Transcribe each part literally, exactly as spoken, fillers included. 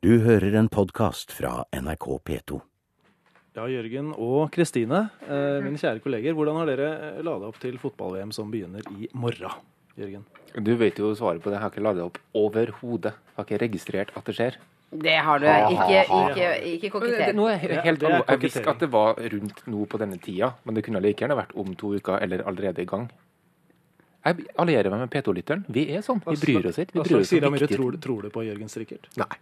Du hører en podcast fra N R K P to. Ja, Jørgen og Kristine, eh, mine kjære kolleger, hvordan har dere ladet opp til fotball-V M som begynner i morgen, Jørgen? Du vet jo svaret på det. Jeg har ikke ladet opp overhodet. Jeg har ikke registrert at det skjer. Det har du ikke, ikke, ikke kokettert. Nå er jeg helt det er alvor. Jeg visste at det var rundt nå på denne tida, men det kunne like gjerne vært om to uker eller allerede i gang. Jeg allierer meg med P to-lytteren. Vi er sånn. Vi bryr oss ikke. Vi bryr oss sier om Amire, viktige tror, tror du på Jørgen Strikkert? Nei.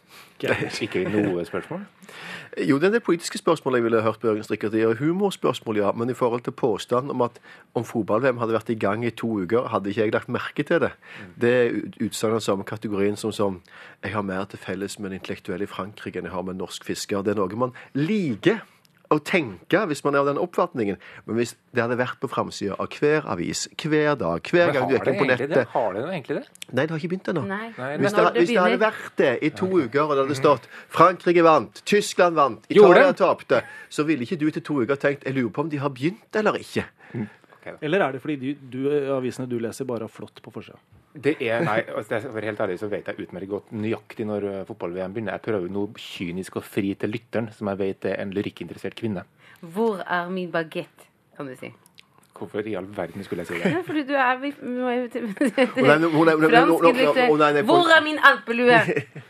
Ikke noe spørsmål. Jo, det er det politiske spørsmålet jeg ville hørt på Jørgen Strikkert i, og humorspørsmål, ja, men i forhold til påstand om at om fotball-V M hadde vært i gang i to uker, hadde ikke jeg lagt merke til det. Det er utsagn av samme kategorien som som jeg har mer til felles med en intellektuell i Frankrike enn jeg har med en norsk fisker. Det er noe man liker å tenke hvis man er av den oppfatningen, men hvis det hadde vært på framsiden av hver avis, hver dag, hver gang du gikk inn på nettet. Det? Har det egentlig det? Nei, det har ikke begynt ennå. Nei. Nei, Hvis, Men det, når det hvis det hadde begynner- vært det i to uker, og det hadde stått Frankrike vant, Tyskland vant, Gjorde Italia det? tapte, så ville ikke du etter to uker tenkt, jeg lurer på om de har begynt eller ikke. Eller er det fordi du, du, avisene du leser bare har flott på forsiden? Det er, nei, altså, for helt ærlig så vet jeg utmerket godt nøyaktig når uh, fotball-V M begynner. Jeg prøver noe kynisk og fri til lytteren, som jeg vet er en lyrikkinteressert kvinne. Hvor er min baguette, kan du si? Hvorfor i all verden skulle jeg si det? Ja, fordi du er... vi- vi må jo til- Hun er- hun er- hun er- Fransk hun er- intellektuell. hun er- hun er- Hvor er min alpelue?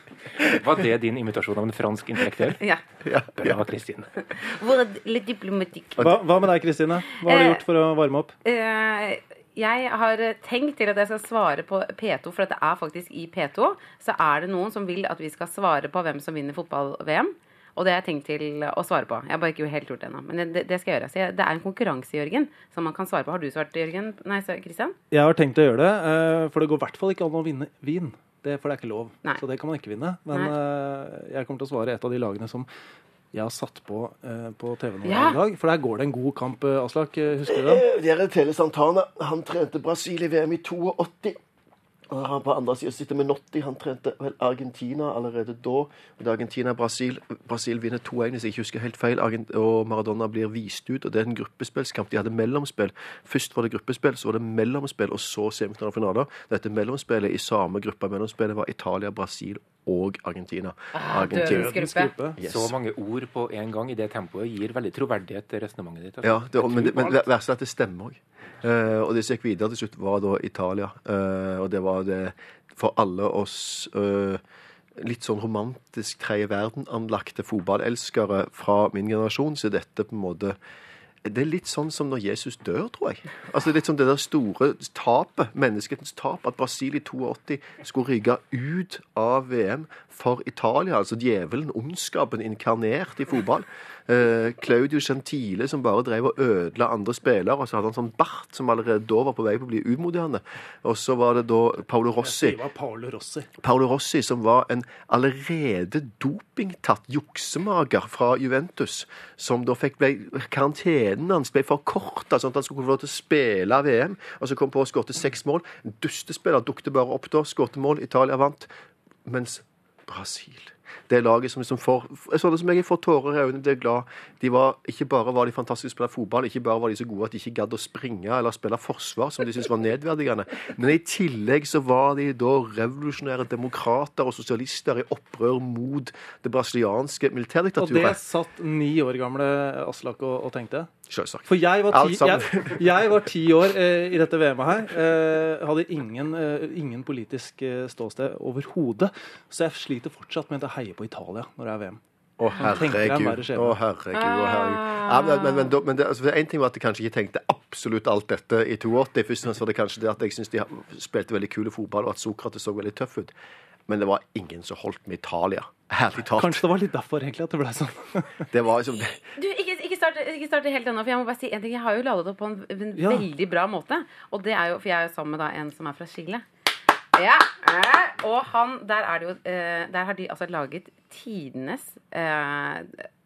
Var det din imitasjon av en fransk intellektuell? Ja. Bra, Kristin. Hvor er litt diplomatikk? Hva, hva med deg, Kristine? Hva har du Eh, gjort for å varme opp? Eh, jeg har tenkt til at jeg skal svare på P to, for at det er faktisk i P to, så er det noen som vil at vi skal svare på hvem som vinner fotball-V M. Og det har jeg tenkt til å svare på. Jeg har bare ikke helt gjort det ennå. Men det, det skal jeg gjøre. Så jeg, det er en konkurranse, Jørgen, som man kan svare på. Har du svart, Jørgen? Nei, så- Christian? Jeg har tenkt å gjøre det, eh, for det går i hvert fall ikke an å vinne vin. Det, for det er ikke lov. Nei. Så det kan man ikke vinne. Men eh, jeg kommer til å svare et av de lagene som jeg har satt på eh, på T V nå Ja. i dag. For der går det en god kamp, eh, Aslak. Eh, Husker du den? Eh, Der er Tele Santana. Han trente Brasil i V M i åttito. Og han på andre siden sitter med Notti. Han trente vel Argentina allerede da. Og det er Argentina-Brasil. Brasil vinner to én, hvis jeg ikke husker helt feil. Argent og Maradona blir vist ut. Og det er en gruppespillskamp. De hadde mellomspill. Først var det gruppespill, så var det mellomspill, og så semifinalefinaler. Dette mellomspillet i samme gruppe mellomspillet var Italia, Brasil og Argentina. Ah, Dødens dødens gruppe. gruppe. Yes. Så mange ord på en gang i det tempoet gir veldig troverdighet til resonnementet ditt. altså. Ja, det, Jeg men, det, tror men på alt. verst er at det stemmer òg. Uh, og det som gikk videre til slutt, var da Italia. Uh, og det var det for alle oss uh, litt sånn romantisk tredje verden-anlagte fotballelskere fra min generasjon, så er dette på en måte det er litt sånn som når Jesus dør, tror jeg. Altså litt som det der store tapet, mennesketens tap, at Brasil i åttito skulle rygge ut av V M for Italia. Altså djevelen, ondskapen, inkarnert i fotball. Eh, Claudio Gentile som bare drev og ødela andre spillere, og så hadde han sånn bart som allerede da var på vei på å bli umoderne. Og så var det da Paolo Rossi. Det var Paolo Rossi. Paolo Rossi, som var en allerede dopingtatt juksemager fra Juventus, som da fikk ble, karantenen hans ble forkortet, sånn at han skulle få lov til å spille V M, og så kom på å skårte seks mål. Dustespiller dukte bare opp da, skårte mål, Italia vant, mens Brasil, det laget som liksom får, sånn som jeg får tårer i øynene, det er glad. De var, ikke bare var de fantastiske å spille fotball, ikke bare var de så gode at de ikke gadd å springe eller spille forsvar, som de syntes var nedverdigende, men i tillegg så var de da revolusjonære demokrater og sosialister i opprør mot det brasilianske Og det militærdiktaturet. satt ni år gamle Aslak og, og tenkte. Selvsagt. For jeg var Alt ti, sammen. jeg, jeg var ti år eh, i dette V M-et her. Eh, hadde ingen, eh, ingen politisk eh, ståsted overhodet. Så jeg sliter fortsatt med å heie på Italia når det er V M. Å, Man tenker det er en verre herregud. skjebne. Å, herregud. Å, herregud. Ja, men, men, men, da- men det, altså, en ting var at jeg kanskje ikke tenkte absolutt alt dette i åttito. Først og fremst var det kanskje det at jeg syntes de spilte veldig kule fotball, og at Sokrates så veldig tøff ut. Men det var ingen som holdt med Italia. Herlig talt. Kanskje det var litt derfor egentlig at det ble sånn. Det var liksom Du, ikke, ikke starte ikke starte helt ennå, for jeg må bare si en ting. Jeg har jo ladet opp på en, en Ja. veldig bra måte. Og det er jo, for jeg er jo sammen med da en som er fra Chile. Ja, eh, og han, der er det jo eh, der har de altså laget tidenes eh,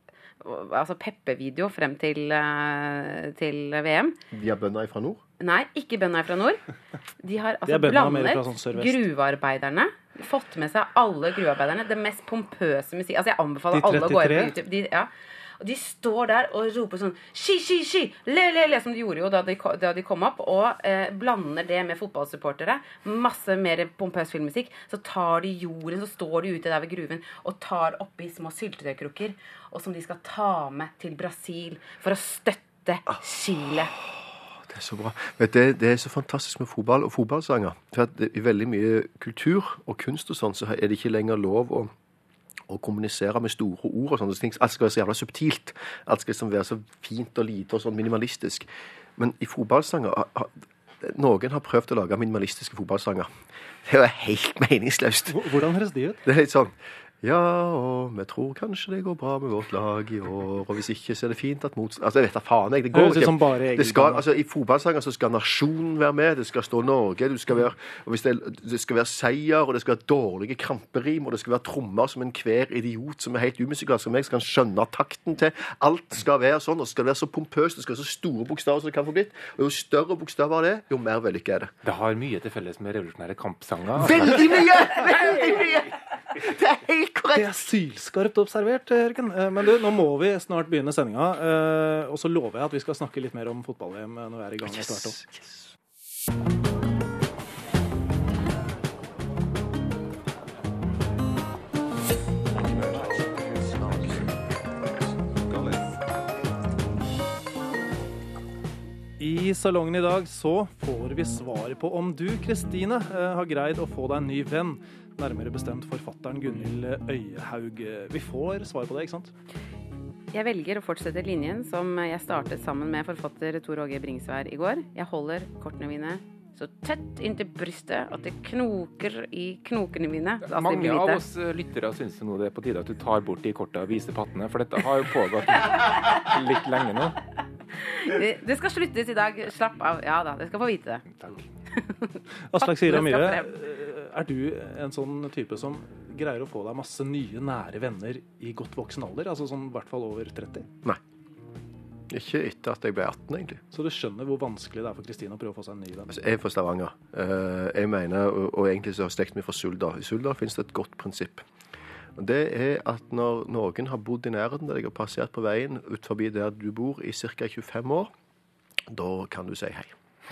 altså peppevideo frem til, eh, til V M. De har bønder fra nord. Nei, ikke bønder fra nord. De har altså De er bønder mer blandet fra sånn sørvest. gruvearbeiderne. Fått med seg alle gruvearbeiderne. Det mest pompøse musikk. Altså jeg anbefaler De alle å gå inn på trettitre? YouTube. De, ja. Og de står der og roper sånn «Ski, ski, ski! Le, le, le!» som de gjorde jo da de, da de kom opp, og eh, blander det med fotballsupportere. Masse mer pompøs filmmusikk. Så tar de jorden, så står de ute der ved gruven og tar oppi små syltetøykrukker, og som de skal ta med til Brasil for å støtte Chile. Det er så bra. Men det, det er så fantastisk med fotball og fotballsanger. For at det, i veldig mye kultur og kunst og sånn, så er det ikke lenger lov å å kommunisere med store ord og sånne ting. Alt skal være så jævla subtilt. Alt skal liksom være så fint og lite og sånn minimalistisk. Men i fotballsanger ha, noen har prøvd å lage minimalistiske fotballsanger. Det er jo helt meningsløst. Hvordan høres de ut? Det er litt sånn ja, og vi tror kanskje det går bra med vårt lag i år, og hvis ikke så er det fint at mot... Altså, jeg vet da faen, jeg. Det går ikke. Bare det skal, altså, I fotballsanger så skal nasjonen være med, det skal stå Norge, du skal være, og hvis det, det skal være seier, og det skal være dårlige kramperim, og det skal være trommer som en hver idiot som er helt umusikalsk som jeg skal skjønne takten til. Alt skal være sånn, og det skal være så pompøst, det skal være så store bokstaver som det kan få blitt, og jo større bokstaver det, jo mer vellykket er det. Det har mye til felles med revolusjonære kampsanger. Veldig mye! Veldig mye! Det er helt korrekt. Det er sylskarpt observert, Jørgen. Men du, nå må vi snart begynne sendinga. Og så lover jeg at vi skal snakke litt mer om fotball-V M når vi er i gang. Yes, yes. I salongen i dag så får vi svaret på om du, Kristine, har greid å få deg en ny venn. Nærmere bestemt forfatteren Gunhild Øyehaug. Vi får svar på det, ikke sant? Jeg velger å fortsette linjen som jeg startet sammen med forfatter Tor Åge Bringsvær i går. Jeg holder kortene mine så tett inntil brystet at det knoker i knokene mine. Mange av oss lyttere synes nå det er på tide at du tar bort de kortene og viser pattene, for dette har jo pågått litt lenge nå. Det, det skal sluttes i dag. Slapp av. Ja da, dere skal få vite det. Takk. Aslak Sira Myhre, er du en sånn type som greier å få deg masse nye, nære venner i godt voksen alder? Altså sånn i hvert fall over tretti? Nei. Ikke etter at jeg ble atten, egentlig. Så du skjønner hvor vanskelig det er for Kristine å prøve å få seg en ny venn? Altså, jeg er fra Stavanger. Uh, jeg mener, og, og egentlig så har slekt meg fra Suldal. I Suldal finnes det et godt prinsipp. Og det er at når noen har bodd i nærheten der jeg har passert på veien ut forbi der du bor i ca. tjuefem år, da kan du si hei.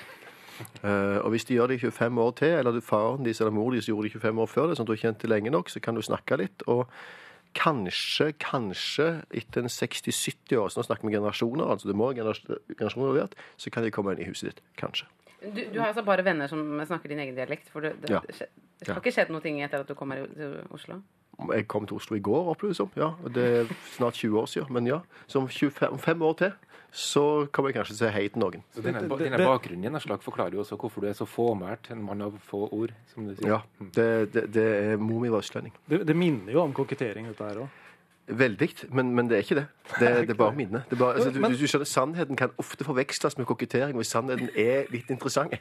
Uh, og hvis de gjør det i tjuefem år til, eller faren deres eller mor deres gjorde det i tjuefem år før det, sånn at du har kjent det lenge nok, så kan du snakke litt, og kanskje, kanskje etter en seksti sytti år, så nå snakker vi generasjoner, altså det må generasjoner ha vært, så kan de komme inn i huset ditt, kanskje. Du, du har altså bare venner som snakker din egen dialekt, for det, det, Ja. det, det har ikke skjedd noe etter at du kommer til Oslo? Jeg kom til Oslo i går, opplever det som, ja, og det er snart tjue år siden, men ja, så om tjuefem, fem år til, så kommer jeg kanskje til å si hei til noen. Så denne, denne bakgrunnen din, Aslak, forklarer jo også hvorfor du er så fåmælt, en mann av få ord, som du sier. Ja, det, det, det er mor mi var østlending. Det, det minner jo om kokettering dette her også. Veldig, men, men det er ikke det. Det, det er bare minne. Det er bare, altså, du, du skjønner, sannheten kan ofte forveksles med kokettering, hvis sannheten er litt interessant.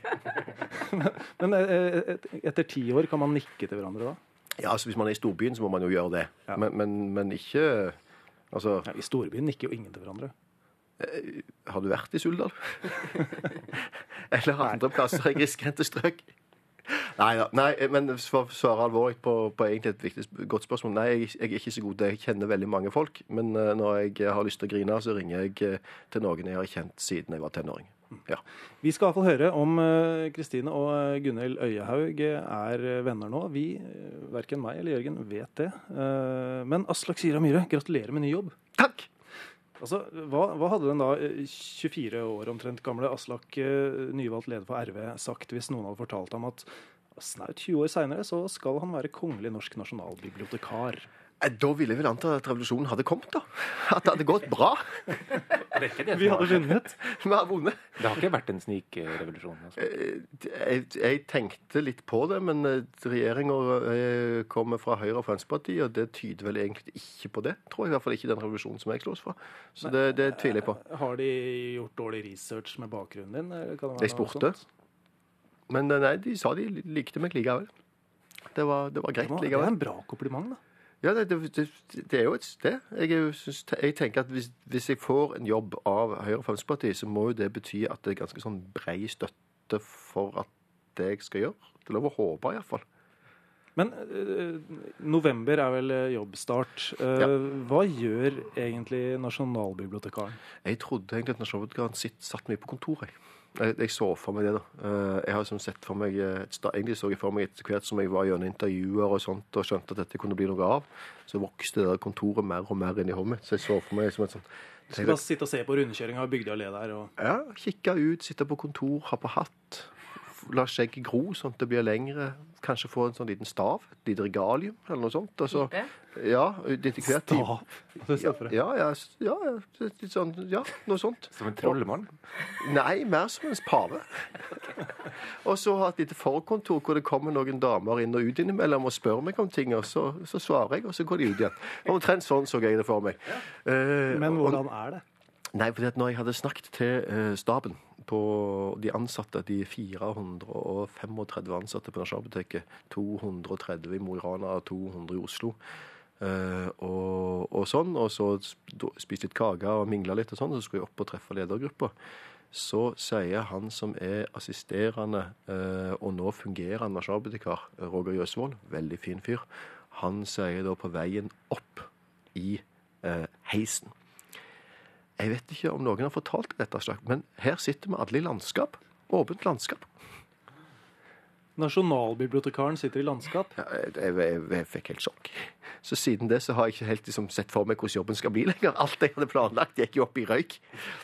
Men et, etter ti år kan man nikke til hverandre da? Ja, altså hvis man er i storbyen, så må man jo gjøre det. Ja. Men, men, men ikke, altså... Ja, i storbyen nikker jo ingen til hverandre. Har du vært i Suldal? Eller andre plasser i grisgrendte strøk? Nei, da, nei, men for å svare alvorlig på, på egentlig et viktig, godt spørsmål. Nei, jeg, jeg er ikke så god. Jeg kjenner veldig mange folk, men uh, når jeg har lyst til å grine, så ringer jeg uh, til noen jeg har kjent siden jeg var tenåring. Ja. Vi skal i hvert fall høre om Kristine uh, og Gunhild Øyehaug er venner nå. Vi, uh, hverken meg eller Jørgen, vet det. Uh, men Aslak Sira Myhre, gratulerer med ny jobb. Takk! Altså, hva, hva hadde den da tjuefire år omtrent gamle Aslak, uh, nyvalgt leder for R V, sagt hvis noen hadde fortalt ham at snaut tjue år senere så skal han være kongelig norsk nasjonalbibliotekar? Da ville jeg vel anta at revolusjonen hadde kommet, da. At det hadde gått bra. Det er ikke det Vi som hadde har skjedd. vunnet. Vi har vunnet. Det har ikke vært en snikrevolusjon. Altså. Jeg, jeg tenkte litt på det, men regjeringer kommer fra Høyre og Fremskrittspartiet, og det tyder vel egentlig ikke på det. Tror jeg i hvert fall ikke den revolusjonen som jeg slås fra. Så det, det tviler jeg på. Har de gjort dårlig research med bakgrunnen din? Eller kan det være De noe spurte. sånt? Men nei, de sa de likte meg likevel. Det var, det var greit Det var- det er likevel. en bra kompliment, da. Ja, det, det, det er jo et sted. Jeg, er jo, synes, jeg tenker at hvis, hvis jeg får en jobb av Høyre og Fremskrittspartiet, så må jo det bety at det er ganske sånn brei støtte for at det jeg skal gjøre. Det er lov å håpe, i hvert fall. Men øh, november er vel jobbstart. Uh, Ja. Hva gjør egentlig nasjonalbibliotekaren? Jeg trodde egentlig at nasjonalbibliotekaren sitt, satt meg på kontoret. Jeg, jeg så for meg det, da. Uh, jeg har liksom sett for meg et, Egentlig så jeg for meg etter hvert som jeg var gjennom intervjuer og sånt, og skjønte at dette kunne bli noe av, så vokste det der kontoret mer og mer inn i hodet mitt. Så jeg så for meg som et sånt Du skal bare sitte og se på rundkjøringa av Bygdøy allé der. Og... Ja, kikke ut, sitte på kontor, ha på hatt. La skjegget gro sånn at det blir lengre. Kanskje få en sånn liten stav, et lite regalium eller noe sånt. Altså, ja, etter hvert. Stav? Ja, ja, ja, ja, litt sånn, ja, noe sånt. Som en trollmann? Nei, mer som en pave. Og så ha et lite forkontor hvor det kommer noen damer inn og ut innimellom og spør meg om ting, og så, så svarer jeg, og så går de ut igjen. Omtrent sånn så jeg det for meg. Uh, Men hvordan er det? Nei, fordi at når jeg hadde snakket til uh, staben på de ansatte, de fire hundre femogtredve ansatte på Nasjonalbiblioteket, to hundre og tretti i Mo i Rana og to hundre i Oslo, uh, og, og sånn, og så spiste litt kake og mingla litt og sånn, så skulle jeg opp og treffe ledergruppa. Så sier han som er assisterende uh, og nå fungerende nasjonalbibliotekar, Roger Jøsvold, veldig fin fyr, han sier da på veien opp i uh, heisen. Jeg vet ikke om noen har fortalt dette, men her sitter vi alle i landskap. Åpent landskap. Nasjonalbibliotekaren sitter i landskap? Ja, jeg, jeg, jeg, jeg fikk helt sjokk. Så siden det så har jeg ikke helt liksom, sett for meg hvordan jobben skal bli lenger. Alt jeg hadde planlagt gikk jo opp i røyk.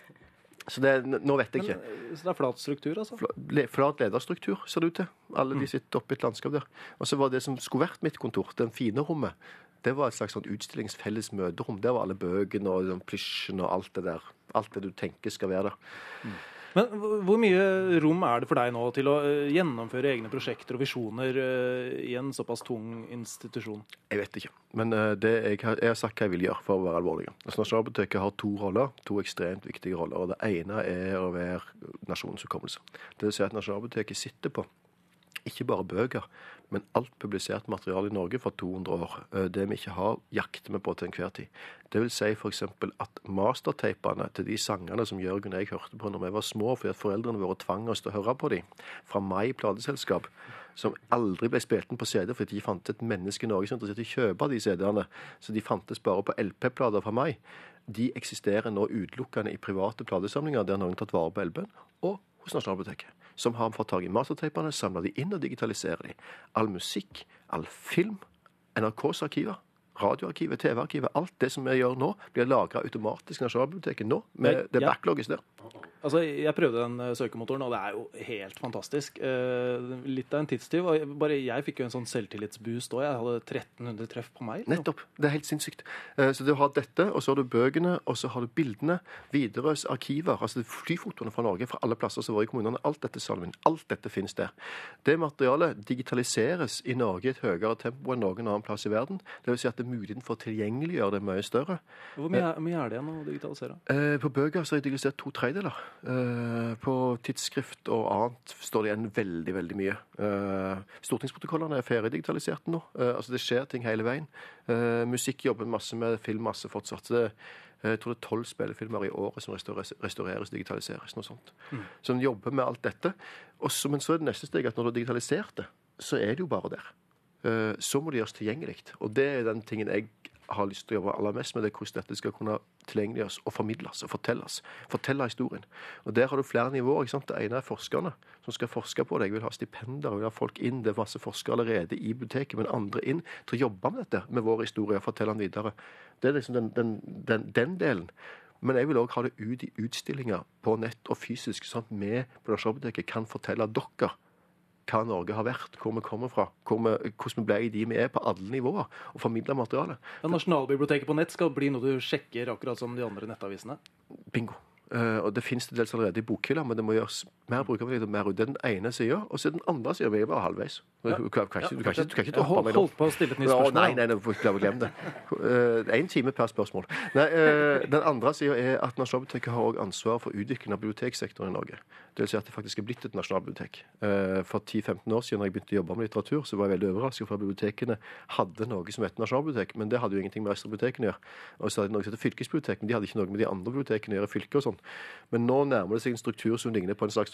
Så det, nå vet jeg ikke. Men, så det er flat struktur, altså? Flat lederstruktur, ser det ut til. Alle de sitter oppe i et landskap der. Og så var det som skulle vært mitt kontor, den fine rommet, det var et slags sånn utstillingsfelles møterom. Der var alle bøkene og liksom, plysjen og alt det der. Alt det du tenker skal være der. Mm. Men hvor mye rom er det for deg nå til å gjennomføre egne prosjekter og visjoner i en såpass tung institusjon? Jeg vet ikke. Men det jeg, har, jeg har sagt hva jeg vil gjøre for å være alvorlig. Nasjonalbiblioteket har to roller, to ekstremt viktige roller. Og det ene er å være nasjonens hukommelse. Det vil si at Nasjonalbiblioteket sitter på ikke bare bøker, men alt publisert materiale i Norge for to hundre år. Det vi ikke har, jakter vi på til enhver tid. Det vil si for eksempel at masterteipene til de sangene som Jørgen og jeg hørte på når vi var små, fordi at foreldrene våre tvang oss til å høre på dem, fra Mai plateselskap, som aldri ble spilt inn på C D, fordi de fant et menneske i Norge som interesserte i å kjøpe de C D-ene, så de fantes bare på L P-plater fra Mai. De eksisterer nå utelukkende i private platesamlinger, der noen har tatt vare på L P-en, og hos Nasjonalbiblioteket, som har fått tag i masterteipene, samler de inn og digitaliserer de. All musikk, all film, N R K's arkiver, radioarkivet, T V-arkivet, alt det som vi gjør nå, blir lagret automatisk i Nasjonalbiblioteket nå, med det ja. backlogges der. Altså, jeg prøvde den søkemotoren, og det er jo helt fantastisk. Eh, litt av en tidstyv. Og bare jeg fikk jo en sånn selvtillitsboost også. Jeg hadde tretten hundre treff på meg. Nettopp. Det er helt sinnssykt. Eh, så du har dette, og så har du bøkene, og så har du bildene, Widerøes arkiver, altså flyfotoene fra Norge, fra alle plasser som var i kommunene. Alt dette salmen, alt dette finnes der. Det materialet digitaliseres i Norge i et høyere tempo enn noen annen plass i verden. Det vil si at det er muligheten for å tilgjengeliggjøre det mye større. Hvor mye, eh, mye er det igjen å digitalisere? Eh, på bøker så er det digitalisert to tredjedeler. Uh, på tidsskrift og annet står det igjen veldig, veldig mye. Uh, stortingsprotokollene er ferdig digitalisert nå. Uh, altså det skjer ting hele veien. Uh, musikk jobber masse med film, masse fortsatt. Så det, uh, jeg tror det er tolv spillefilmer i året som restaureres, restaureres digitaliseres, noe sånt. Mm. Så en jobber med alt dette. Også, men så er det neste steg at når du har digitalisert det, så er det jo bare der. Uh, så må det gjøres tilgjengelig. Og det er den tingen jeg har lyst til å jobbe aller mest med, det hvordan dette skal kunne tilgjengeliggjøres og formidles og fortelles. Fortelle historien. Og der har du flere nivåer. Ikke sant? Det ene er forskerne som skal forske på det. Jeg vil ha stipender, jeg vil ha folk inn. Det er masse forskere allerede i biblioteket, men andre inn til å jobbe med dette, med vår historie og fortelle den videre. Det er liksom den, den, den, den delen. Men jeg vil også ha det ut i utstillinger på nett og fysisk, sånn at vi på Nasjonalbiblioteket kan fortelle dere hva Norge har vært, hvor vi kommer fra, hvor vi, hvordan vi ble i de vi er på alle nivåer, og formidle materiale. Ja, Nasjonalbiblioteket på nett skal bli noe du sjekker akkurat som de andre nettavisene? Bingo. Uh, og det finnes det dels allerede i bokhylla, men det må gjøres mer brukervennlig og mer ut. Det er den ene siden, og så er den andre siden vi er bare halvveis. Du kan, kan, kan, du kan ikke, du kan ikke toppe meg nå. Holdt på å stille et nytt spørsmål. Nei, nei, nei, nei glem det. Uh, en time per spørsmål. Nei, uh, den andre siden er at Nasjonalbiblioteket har også ansvar for utvikling av biblioteksektoren i Norge. Det vil si at det faktisk er blitt et nasjonalbibliotek. Uh, for ti til femten år siden når jeg begynte å jobbe med litteratur, så var jeg veldig overrasket for at bibliotekene hadde noe som het nasjonalbibliotek, men det hadde jo ingenting med resten av bibliotekene å gjøre. Og så hadde de noe som heter fylkesbibliotek, men de hadde ikke noe med de andre bibliotekene å gjøre, fylker og sånn. Men nå nærmer det seg en struktur som ligner på en slags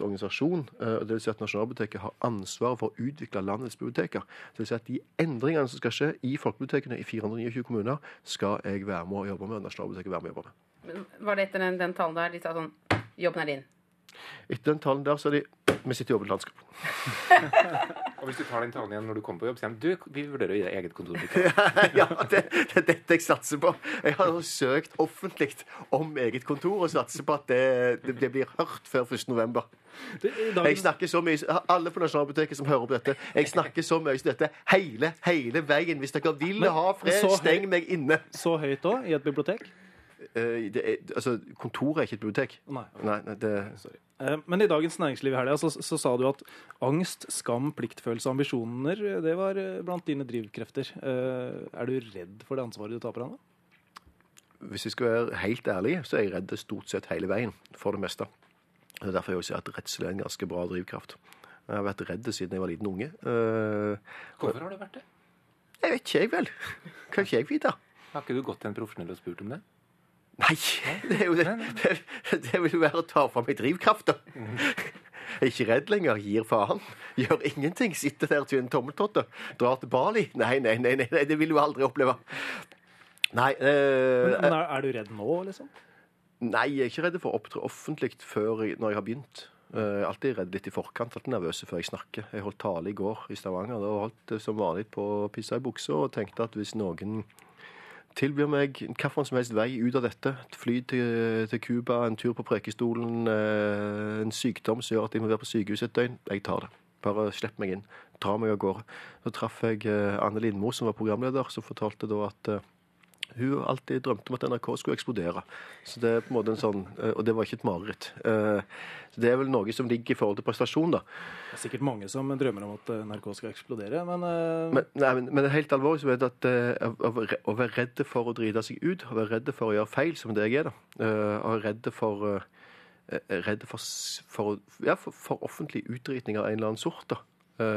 organisasjon. Det vil si at Nasjonalbiblioteket har ansvar for å utvikle landets biblioteker. Det vil si at de endringene som skal skje i folkebibliotekene i fire hundre tjueni kommuner, skal jeg være med å jobbe med, og Nasjonalbiblioteket være med å jobbe med. Var det etter den, den talen der de sa sånn, jobben er din? Etter den talen der, så er de vi sitter i åpent landskap. Og hvis du tar den talen igjen når du kommer på jobb, sier de, du, vi vurderer å gi deg eget kontor. Ja, det, det er dette jeg satser på. Jeg har søkt offentlig om eget kontor og satser på at det, det, det blir hørt før første november. Jeg snakker så mye, alle på Nasjonalbiblioteket som hører på dette, jeg snakker så mye som dette hele, hele veien. Hvis dere vil ha fred, steng meg inne. Så høyt da, i et bibliotek? Uh, det er, altså, kontoret er ikke et bibliotek. Nei. Nei, nei det... Sorry. Uh, men i Dagens Næringsliv her, så, så sa du at angst, skam, pliktfølelse og ambisjoner, det var blant dine drivkrefter. Uh, er du redd for det ansvaret du tar på deg nå? Hvis jeg skal være helt ærlig, så er jeg redd stort sett hele veien, for det meste. Det er derfor jeg også sier at redsel er en ganske bra drivkraft. Jeg har vært redd siden jeg var liten unge. Uh, Hvorfor har du vært det? Jeg vet ikke, jeg vel. Kan ikke jeg vite? Har ikke du gått til en profesjonell og spurt om det? Nei, det, er jo det, det, det vil jo være å ta fra meg drivkrafter. Mm. Jeg er ikke redd lenger, gir faen. Gjør ingenting, sitter der til en tommeltotte, drar til Bali. Nei, nei, nei, nei, det vil du aldri oppleve. Nei. Eh, men, men er, er du redd nå, liksom? Nei, jeg er ikke redd for å opptre offentlig før jeg, når jeg har begynt. Jeg er alltid redd litt i forkant, alltid nervøse før jeg snakker. Jeg holdt tale i går i Stavanger, da holdt det som vanlig på pissa i buksa, og tenkte at hvis noen tilbyr meg hvilken som helst vei ut av dette. Et fly til, til Cuba, en tur på Prekestolen, eh, en sykdom som gjør at jeg må være på sykehus et døgn. Jeg tar det. Bare slipp meg inn. Dra meg av gårde. Så traff jeg eh, Anne Lindmo, som var programleder, som fortalte da at eh, hun alltid drømte om at N R K skulle eksplodere. Så det er på en måte en sånn, eh, og det var ikke et mareritt. Eh, så det er vel noe som ligger i forhold til prestasjon, da. Det er sikkert mange som drømmer om at N R K skal eksplodere, men... Uh... Men, nei, men, men helt alvorlig så er det at uh, å, å være redde for å drite seg ut, å være redde for å gjøre feil, som det jeg er da, uh, og redde for, uh, redde for, for, ja, for, for offentlig utdritning av en eller annen sort, da,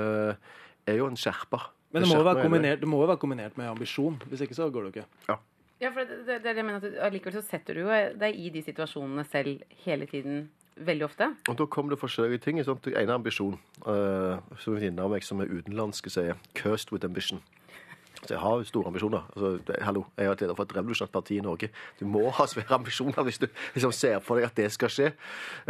uh, er jo en skjerper. Men det må, være kombinert, det må jo være kombinert med ambisjon, hvis ikke så går det jo ikke. Ja. Ja, for det, det, det er det jeg mener at allikevel så setter du jo deg i de situasjonene selv hele tiden, veldig ofte. Og da kommer det forskjellige ting. Sånn, en ambisjon, uh, som en venninne av meg som er utenlandske sier, cursed with ambition. Så jeg har jo store ambisjoner. Altså, det, hallo, jeg har leder for et revolusjonært parti i Norge. Du må ha svære ambisjoner hvis du liksom, ser for deg at det skal skje.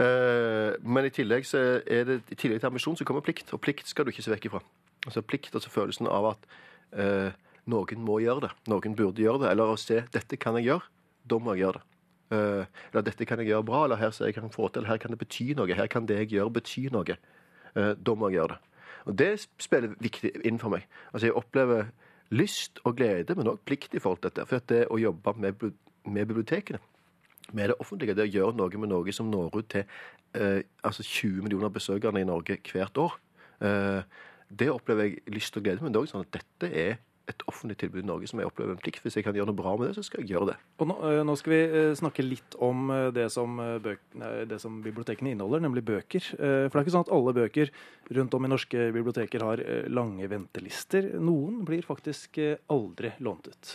Uh, men i tillegg, så er det, i tillegg til ambisjon så kommer plikt, og plikt skal du ikke se vekk ifra. Altså plikt, altså følelsen av at uh, noen må gjøre det, noen burde gjøre det, eller å se, dette kan jeg gjøre, da må jeg gjøre det. Uh, eller dette kan jeg gjøre bra, eller her ser jeg kan få til, eller her kan det bety noe, her kan det jeg gjør bety noe. Uh, da må jeg gjøre det. Og det spiller viktig inn for meg. Altså jeg opplever lyst og glede, men også plikt i forhold til dette. For at det å jobbe med, med bibliotekene, med det offentlige, det å gjøre noe med noe som når ut til uh, altså tjue millioner besøkerne i Norge hvert år, uh, det opplever jeg lyst og glede, men det er også sånn at dette er et offentlig tilbud i Norge som jeg opplever en plikt. Hvis jeg kan gjøre noe bra med det, så skal jeg gjøre det. Og nå, nå skal vi snakke litt om det som, bøk, det som bibliotekene inneholder, nemlig bøker. For det er ikke sånn at alle bøker rundt om i norske biblioteker har lange ventelister. Noen blir faktisk aldri lånt ut.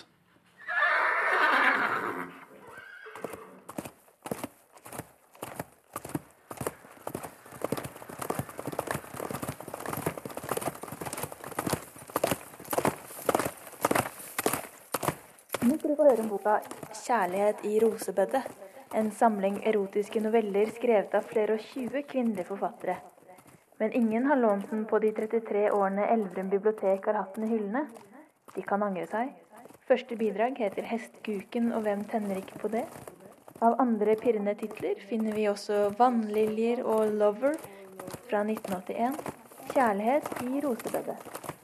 Nå skal du få høre om boka «Kjærlighet i rosebedet», en samling erotiske noveller skrevet av flere og tjue kvinnelige forfattere. Men ingen har lånt den på de trettitre årene Elverum bibliotek har hatt den i hyllene. De kan angre seg. Første bidrag heter «Hestkuken, og hvem tenner ikke på det?» Av andre pirrende titler finner vi også «Vannliljer» og «Lover» fra nitten åttien. «Kjærlighet i rosebedet».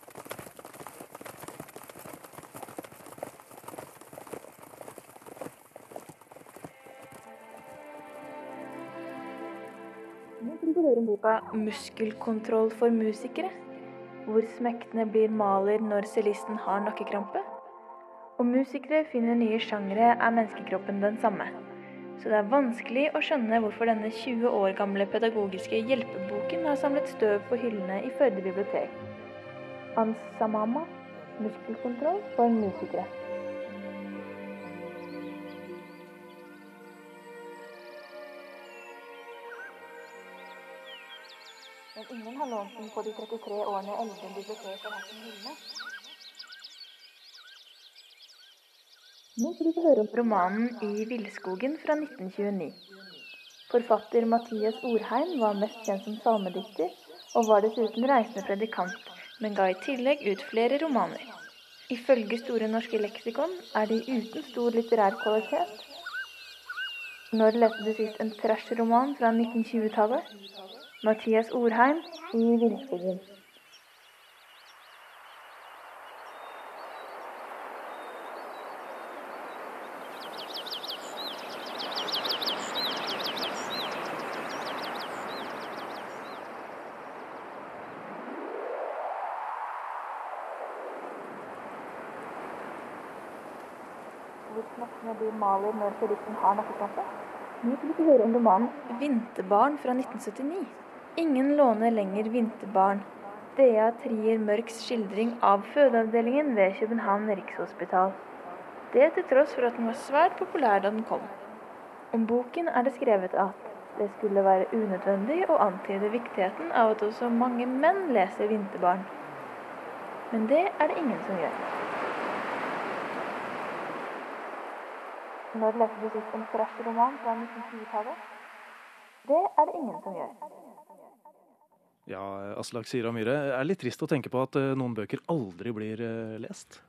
Nå skal du høre om boka «Muskelkontroll for musikere», hvor smektene blir maler når cellisten har nakkekrampe. Om musikere finner nye sjangere er menneskekroppen den samme. Så det er vanskelig å skjønne hvorfor denne tjue år gamle pedagogiske hjelpeboken har samlet støv på hyllene i Førde bibliotek. Ansamama, muskelkontroll for musikere. Men ingen har lånt den på de trettitre årene Elverum bibliotek har vært en hylle. Nå skal du få høre om romanen I Villskogen fra nitten tjueni. Forfatter Mathias Orheim var mest kjent som salmedikter, og var dessuten reisende predikant, men ga I tillegg ut flere romaner. Ifølge Store norske leksikon er de uten stor litterær kvalitet. Når leste du sist en trash-roman fra nitten tjue-tallet? Mathias Orheim I Villskogen. Hvor snakkende blir maler når ferikken har nakkekampe? Nå skal du høre om romanen Vinterbarn fra nitten syttini. Ingen låner lenger Vinterbarn. Dea Trier Mørks skildring av fødeavdelingen ved København Rikshospital. Det til tross for at den var svært populær da den kom. Om boken er det skrevet at det skulle være unødvendig å antyde viktigheten av at også mange menn leser Vinterbarn. Men det er det ingen som gjør. Når leste du sist en trash-roman fra nitten tjue-tallet? Det er det ingen som gjør. Ja, Aslak Sira Myhre, er det litt trist å tenke på at uh, noen bøker aldri blir uh, lest?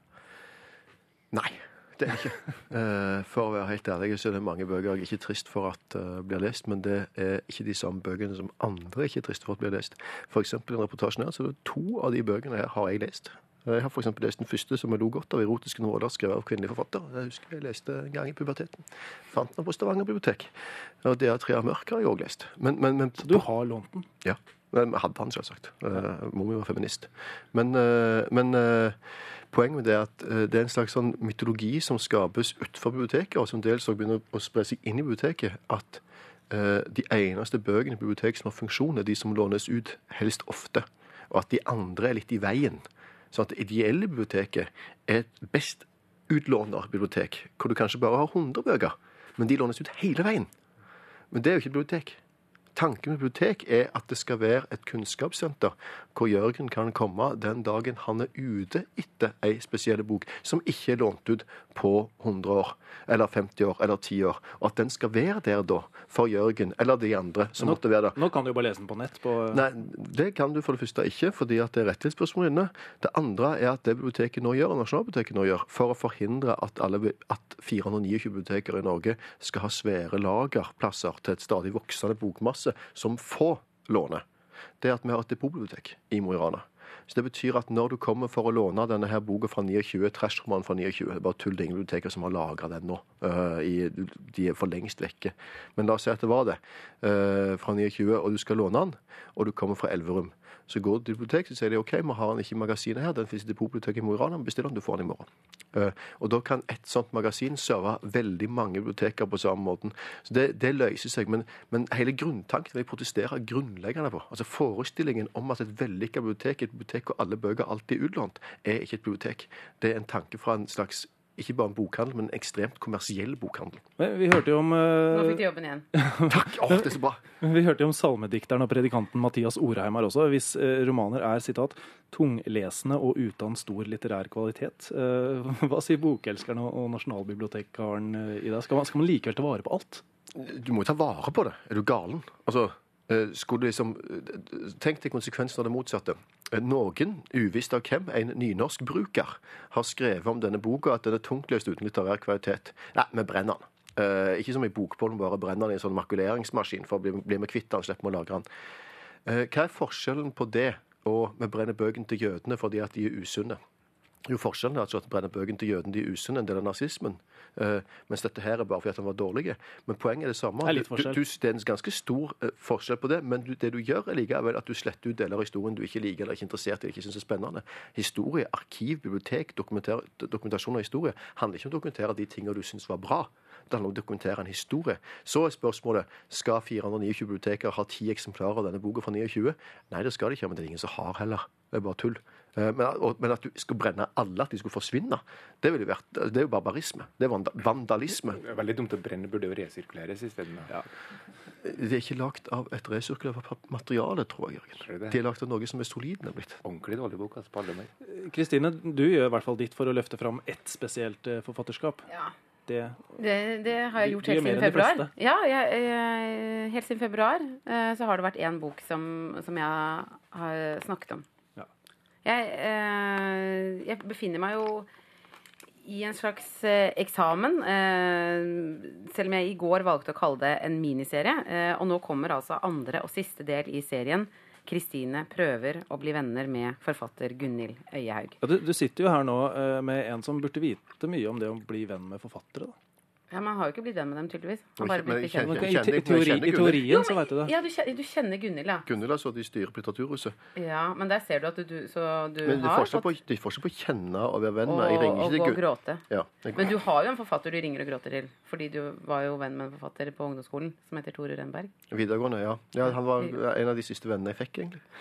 Nei, det er ikke. Uh, for å være helt ærlig, så er det mange bøker jeg ikke er trist for at uh, blir lest, men det er ikke de samme bøkene som andre ikke er trist for at blir lest. For eksempel i en reportasjen her, så er det to av de bøkene her har jeg lest. Jeg har for eksempel lest den første som jeg lo godt av, erotiske noveller skrevet av kvinnelige forfatter. Jeg husker jeg leste en gang i puberteten. Fant den på Stavanger bibliotek. Og Dea Trier Mørk har jeg også lest. Men, men, men, Så du har lånt den? Ja, men jeg hadde han selvsagt. Uh, Mor mi var feminist. Men, uh, men uh, poenget med det er at uh, det er en slags sånn mytologi som skapes utenfor biblioteket, og som dels også begynner å spre seg inn i biblioteket, at uh, de eneste bøkene i biblioteket som har funksjon, er de som lånes ut helst ofte, og at de andre er litt i veien. Så at det ideelle biblioteket er et best utlånerbibliotek, hvor du kanskje bare har hundre bøker, men de lånes ut hele veien. Men det er jo ikke et bibliotek. Tanken med bibliotek er at det skal være et kunnskapssenter, hvor Jørgen kan komme den dagen han er ute etter en spesiell bok, som ikke er lånt ut på hundre år, eller femti år, eller ti år. Og at den skal være der da, for Jørgen, eller de andre som nå, måtte være der. Nå kan du jo bare lese den på nett. På... Nei, det kan du for det første ikke, fordi at det er rettighetsspørsmål inne. Det andre er at det biblioteket nå gjør, og Nasjonalbiblioteket nå gjør, for å forhindre at, alle, at fire hundre niogtjue biblioteker i Norge skal ha svære lagerplasser til et stadig voksende bokmasse, som få låner, det er at vi har et depotbibliotek i Mo i Rana. Så det betyr at når du kommer for å låne denne her boka fra tjueni, trash-romanen fra tjueni, det er bare tull, det er ingen biblioteker som har lagret den nå. Uh, i, de er for lengst vekke. Men la oss si at det var det, uh, fra tjueni, og du skal låne den, og du kommer fra Elverum. Så går du til biblioteket, så sier de, ok, vi har den ikke i magasinet her, den finnes i depotbiblioteket i Mo i Rana, bestiller den, du får den i morgen. Uh, og da kan et sånt magasin serve veldig mange biblioteker på samme måten. Så det, det løser seg, men, men hele grunntanken vil jeg protestere grunnleggende på. Altså forestillingen om at et vellykket bibliotek, et bibliotek hvor alle bøker alltid er utlånt, er ikke et bibliotek. Det er en tanke fra en slags, ikke bare en bokhandel, men en ekstremt kommersiell bokhandel. Men vi hørte jo om... Uh... Nå fikk du jobben igjen. Takk! Åh, det er så bra! Vi hørte jo om salmedikteren og predikanten Mathias Orheim her også. Hvis uh, romaner er, sitat, tunglesende og uten stor litterær kvalitet. Uh, hva sier bokelskerne og nasjonalbibliotekaren uh, i det? Skal man, skal man likevel ta vare på alt? Du må jo ta vare på det. Er du galen? Altså... Skulle du liksom, tenk deg konsekvensen av det motsatte. Noen, uvisst av hvem, en nynorsk bruker, har skrevet om denne boka at den er tungtløst uten litterær kvalitet. Nei, vi brenner den. Eh, ikke som i bokpålen, bare brenner den i en sånn makuleringsmaskin for å bli, bli med kvitt den, slipper vi å lagre den. Eh, hva er forskjellen på det og vi brenner bøkene til jødene fordi at de er usunne? Jo, forskjellen er altså at brenner bøkene til jøden de er usunne, en del av nazismen. Uh, mens dette her er bare fordi at han var dårlig. Men poenget er det samme. Det er litt forskjell. Du, du, det er en ganske stor uh, forskjell på det, men du, det du gjør er likevel at du sletter ut deler av historien du ikke liker eller ikke er interessert i, ikke synes er spennende. Historie, arkiv, bibliotek, dokumentasjon av historie handler ikke om å dokumentere de tingene du synes var bra. Det handler om å dokumentere en historie. Så er spørsmålet, skal fire hundre niogtjue biblioteker ha ti eksemplarer av denne boka fra tjueni? Nei, det skal de ikke, men det er ingen som har heller. Det er bare tull. Men, men at du skal brenne alle, at de skulle forsvinne, det, ville vært, det er jo barbarisme. Det er vandalisme. Det er veldig dumt å brenne, burde jo resirkuleres i stedet. Ja. Det er ikke lagt av et resirkulert materiale, tror jeg. Er det? Det er lagt av noe som er solid, nemlig. Ordentlig dårlig bok, altså, på alle mer. Kristine, du gjør i hvert fall ditt for å løfte fram ett spesielt eh, forfatterskap. Ja. Det, Det, det har jeg gjort Du- du helt gjør siden mer enn de februar. fleste. Ja, jeg, jeg, helt siden februar eh, så har det vært en bok som, som jeg har snakket om. Ja. Jeg, eh, jeg befinner meg jo i en slags eh, eksamen, eh, selv om jeg i går valgte å kalle det en miniserie. Eh, og nå kommer altså andre og siste del i serien. Kristine prøver å bli venner med forfatter Gunhild Øyehaug. ja, du, du sitter jo her nå eh, med en som burde vite mye om det å bli venn med forfattere. Da. Ja, Man har jo ikke blitt venn med dem, tydeligvis. Men Man har bare men blitt jeg bekjent. Men kjenner- I, te- i, kjenner- teori, kjenner I Gunhild. teorien så vet du det. Ja, du kjenner, du kjenner Gunhild, ja. Gunhild har sittet i styret på Litteraturhuset. Ja, men der ser du at du, du, så du Men det er har forskjell på, fått det er forskjell på å kjenne og være venn å, med. Jeg å ringer ikke gå til og Gunhild. gråte. Ja, jeg, Men du har jo en forfatter du ringer og gråter til. Fordi du var jo venn med en forfatter på ungdomsskolen som heter Tore Renberg. videregående, ja. ja. Han var en av de siste vennene jeg fikk, egentlig.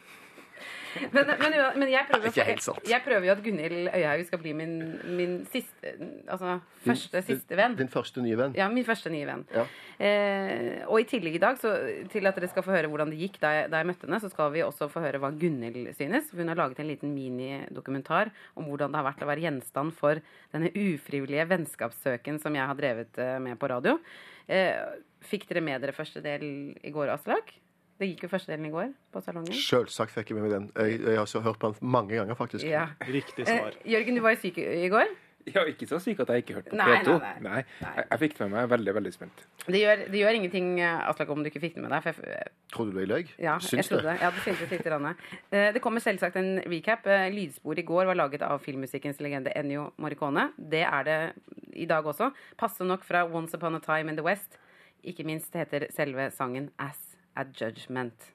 Men, men, men jeg, prøver, Ikke helt sant. jeg prøver jo at Gunhild Øyehaug skal bli min, min siste Altså første, siste venn. Din første nye venn. Ja, min første nye venn. Ja. Eh, og i tillegg i dag, så, til at dere skal få høre hvordan det gikk da jeg, da jeg møtte henne, så skal vi også få høre hva Gunhild synes. Hun har laget en liten minidokumentar om hvordan det har vært å være gjenstand for denne ufrivillige vennskapssøken som jeg har drevet eh, med på radio. Eh, fikk dere med dere første del i går, Aslak? Det gikk jo første delen i går på salongen. Selvsagt fikk jeg med meg den. Jeg, jeg har så hørt på den mange ganger, faktisk. Ja. Riktig Eh, svar. Jørgen, du var jo syk i i går. Ja, ikke så syk at jeg ikke hørte på Nei, P to. nei, nei. Nei. Jeg, jeg fikk det med meg. Veldig, veldig spent. Det gjør, det gjør ingenting, Aslak, om du ikke fikk det med deg. For jeg, Tror du det er løy? ja, jeg Syns trodde det? det. Ja, det syntes litt. Rann. Eh, Det kommer selvsagt en recap. Eh, Lydspor i går var laget av filmmusikkens legende Ennio Morricone. Det er det i dag også. Passe nok fra Once Upon a Time in the West. Ikke minst heter selve sangen As a Judgment.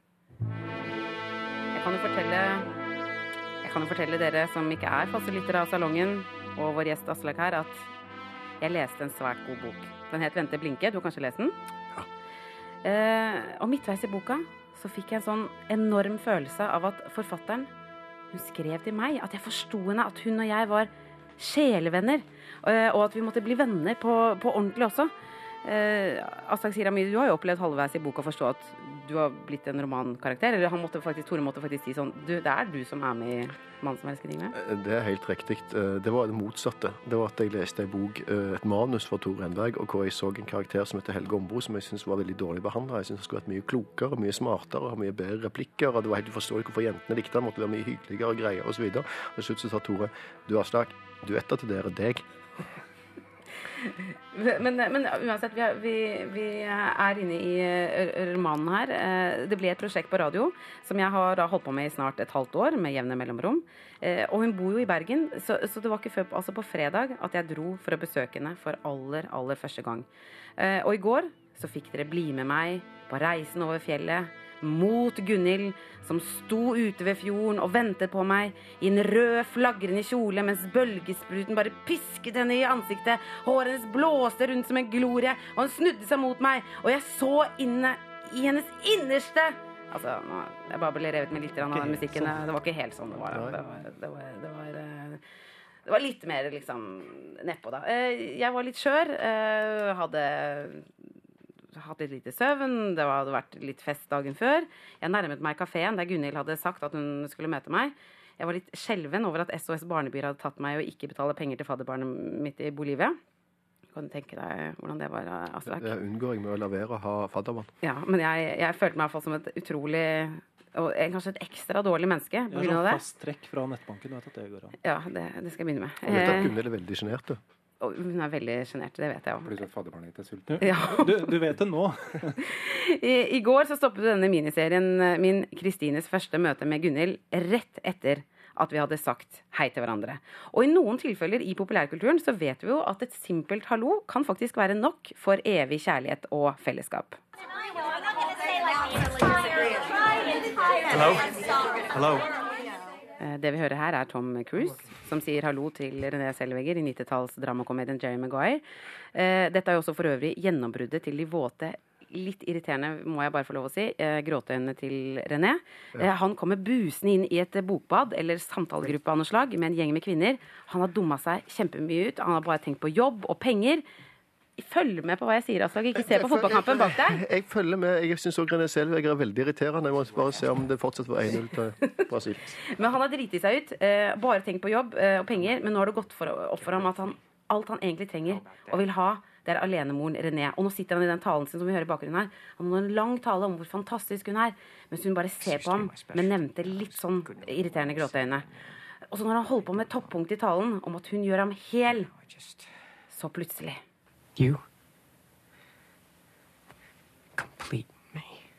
Jeg kan jo fortelle Jeg kan jo fortelle dere som ikke er faste lyttere av salongen, og vår gjest Aslak her, at jeg leste en svært god bok. Den het Vente blinke. Du har kanskje lest den? Ja. Eh, og midtveis i boka så fikk jeg en sånn enorm følelse av at forfatteren, hun skrev til meg at jeg forsto henne, at hun og jeg var sjelevenner, eh, og at vi måtte bli venner på, på ordentlig også. Eh, Aslak Sirami, du har jo opplevd halvveis i boka å forstå at du har blitt en romankarakter. Eller han måtte faktisk, Tore måtte faktisk si sånn du, det er du som er med i Mannen som elsker Ingrid. Det er helt riktig. Eh, Det var det motsatte. Det var at jeg leste en bok, eh, et manus for Tore Renberg, og hvor jeg så en karakter som heter Helge Ombro, som jeg syntes var veldig dårlig behandla. Jeg syntes han skulle vært mye klokere, mye smartere, ha mye bedre replikker. Og det var helt uforståelig hvorfor jentene likte han, måtte være mye hyggeligere og greier osv. Til slutt så sa Tore du Aslak, du vet at det er deg. Men, men uansett, vi er, vi, vi er inne i eh, romanen her. Eh, Det ble et prosjekt på radio som jeg har da holdt på med i snart et halvt år, med jevne mellomrom. Eh, Og hun bor jo i Bergen, så, så det var ikke før altså på fredag at jeg dro for å besøke henne for aller, aller første gang. Eh, Og i går så fikk dere bli med meg på reisen over fjellet, mot Gunhild, som sto ute ved fjorden og ventet på meg i en rød, flagrende kjole, mens bølgespruten bare pisket henne i ansiktet. Håret hennes blåste rundt som en glorie, og hun snudde seg mot meg, og jeg så inne i hennes innerste. Altså, nå, jeg bare ble revet med litt av den musikken. Det var ikke helt sånn det var. Det var, det var, det var, eh, det var litt mer liksom nedpå da. Eh, Jeg var litt skjør, eh, hadde hatt litt lite søvn, det hadde vært litt fest dagen før. Jeg nærmet meg kaféen der Gunhild hadde sagt at hun skulle møte meg. Jeg var litt skjelven over at S O S Barnebyer hadde tatt meg og ikke betale penger til fadderbarnet mitt i Bolivia. Kan du tenke deg hvordan det var, Aslak? Det unngår jeg med å la være å ha fadderbarn. Ja, men jeg, jeg følte meg i hvert fall som et utrolig, og kanskje et ekstra dårlig menneske på Det er grunn av sånn det. fast trekk fra nettbanken, du vet at det går an. Ja, det, det skal jeg begynne med. Jeg vet at Eh, Gunhild er veldig sjenert, du. og hun er veldig sjenert, det vet jeg også. Pluss at fadderbarnet ditt er sulten. Ja. Du, du vet det nå. I, I går så stoppet denne miniserien eh, min Kristines første møte med Gunhild rett etter at vi hadde sagt hei til hverandre. Og i noen tilfeller i populærkulturen så vet vi jo at et simpelt hallo kan faktisk være nok for evig kjærlighet og fellesskap. Hello? Hello? Eh, Det vi hører her er Tom Cruise, som sier hallo til René Zellweger i nittitalls dramakomedien Jerry Maguire. Eh, Dette er jo også for øvrig gjennombruddet til de våte, litt irriterende, må jeg bare få lov å si, eh, gråteøynene til René. Eh, Han kommer busende inn i et bokbad, eller samtalegruppe av noe slag, med en gjeng med kvinner. Han har dumma seg kjempemye ut. Han har bare tenkt på jobb og penger. følg med på hva jeg sier, Aslak. Ikke se på fotballkampen bak deg. Jeg, jeg følger med. Jeg synes også René Selberg er veldig irriterende. Jeg må bare se om det fortsatt var en null til Brasil. Men han har driti seg ut. Eh, bare tenkt på jobb eh, og penger. Men nå har det gått for, opp for ham at han, alt han egentlig trenger og vil ha, det er alenemoren René. Og nå sitter han i den talen sin som vi hører i bakgrunnen her. Han har en lang tale om hvor fantastisk hun er. Mens hun bare ser på ham med nevnte litt sånn irriterende gråteøyne. Og så når han holder på med toppunkt i talen om at hun gjør ham hel, så plutselig You complete me.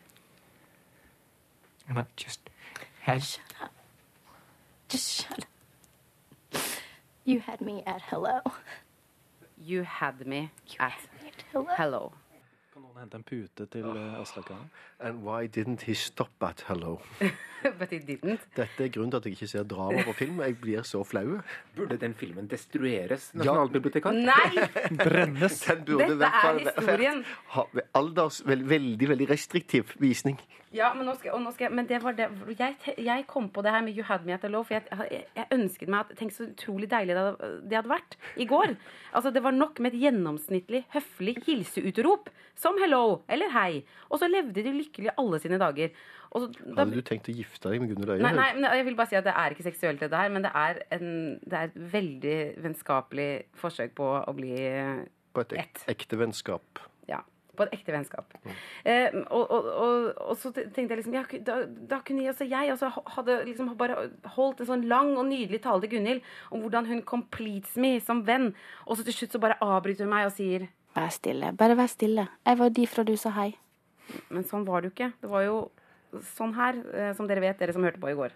And I just had... Shut up. Just shut up. You had me at hello. You had me at Hello. hello. Kan noen hente en pute til uh, Aslak? And why didn't he stop at hello? But it didn't. Dette er grunnen til at jeg ikke ser drama på film. Jeg blir så flau. Burde den filmen destrueres, Nasjonalbibliotekar? Nei! Brennes. Den burde i Dette hvert fall er historien. ha alders, veld, veldig, veldig restriktiv visning. Ja, men, nå skal, og nå skal jeg, men det var det jeg, jeg kom på det her med You Had Me At Hello, for jeg, jeg, jeg ønsket meg at tenk så utrolig deilig det hadde, det hadde vært i går. Altså, det var nok med et gjennomsnittlig, høflig hilseutrop som hello eller hei. Og så levde de lykkelig alle sine dager. Og så, da, Hadde du tenkt å gifte deg med Gunnhild Øye? nei, nei, men jeg vil bare si at det er ikke seksuelt dette her, men det er, en, det er et veldig vennskapelig forsøk på å bli På et ek ekte vennskap. Ja, på et ekte vennskap. Mm. Eh, og, og, og, og så tenkte jeg liksom, ja, da, da kunne jeg, altså jeg altså, hadde liksom bare holdt en sånn lang og nydelig tale til Gunnhild om hvordan hun completes me som venn. Og så til slutt så bare avbryter hun meg og sier, Vær stille, bare vær stille. Jeg var de fra du sa hei. men sånn var det jo ikke. Det var jo sånn her, eh, som dere vet, dere som hørte på i går.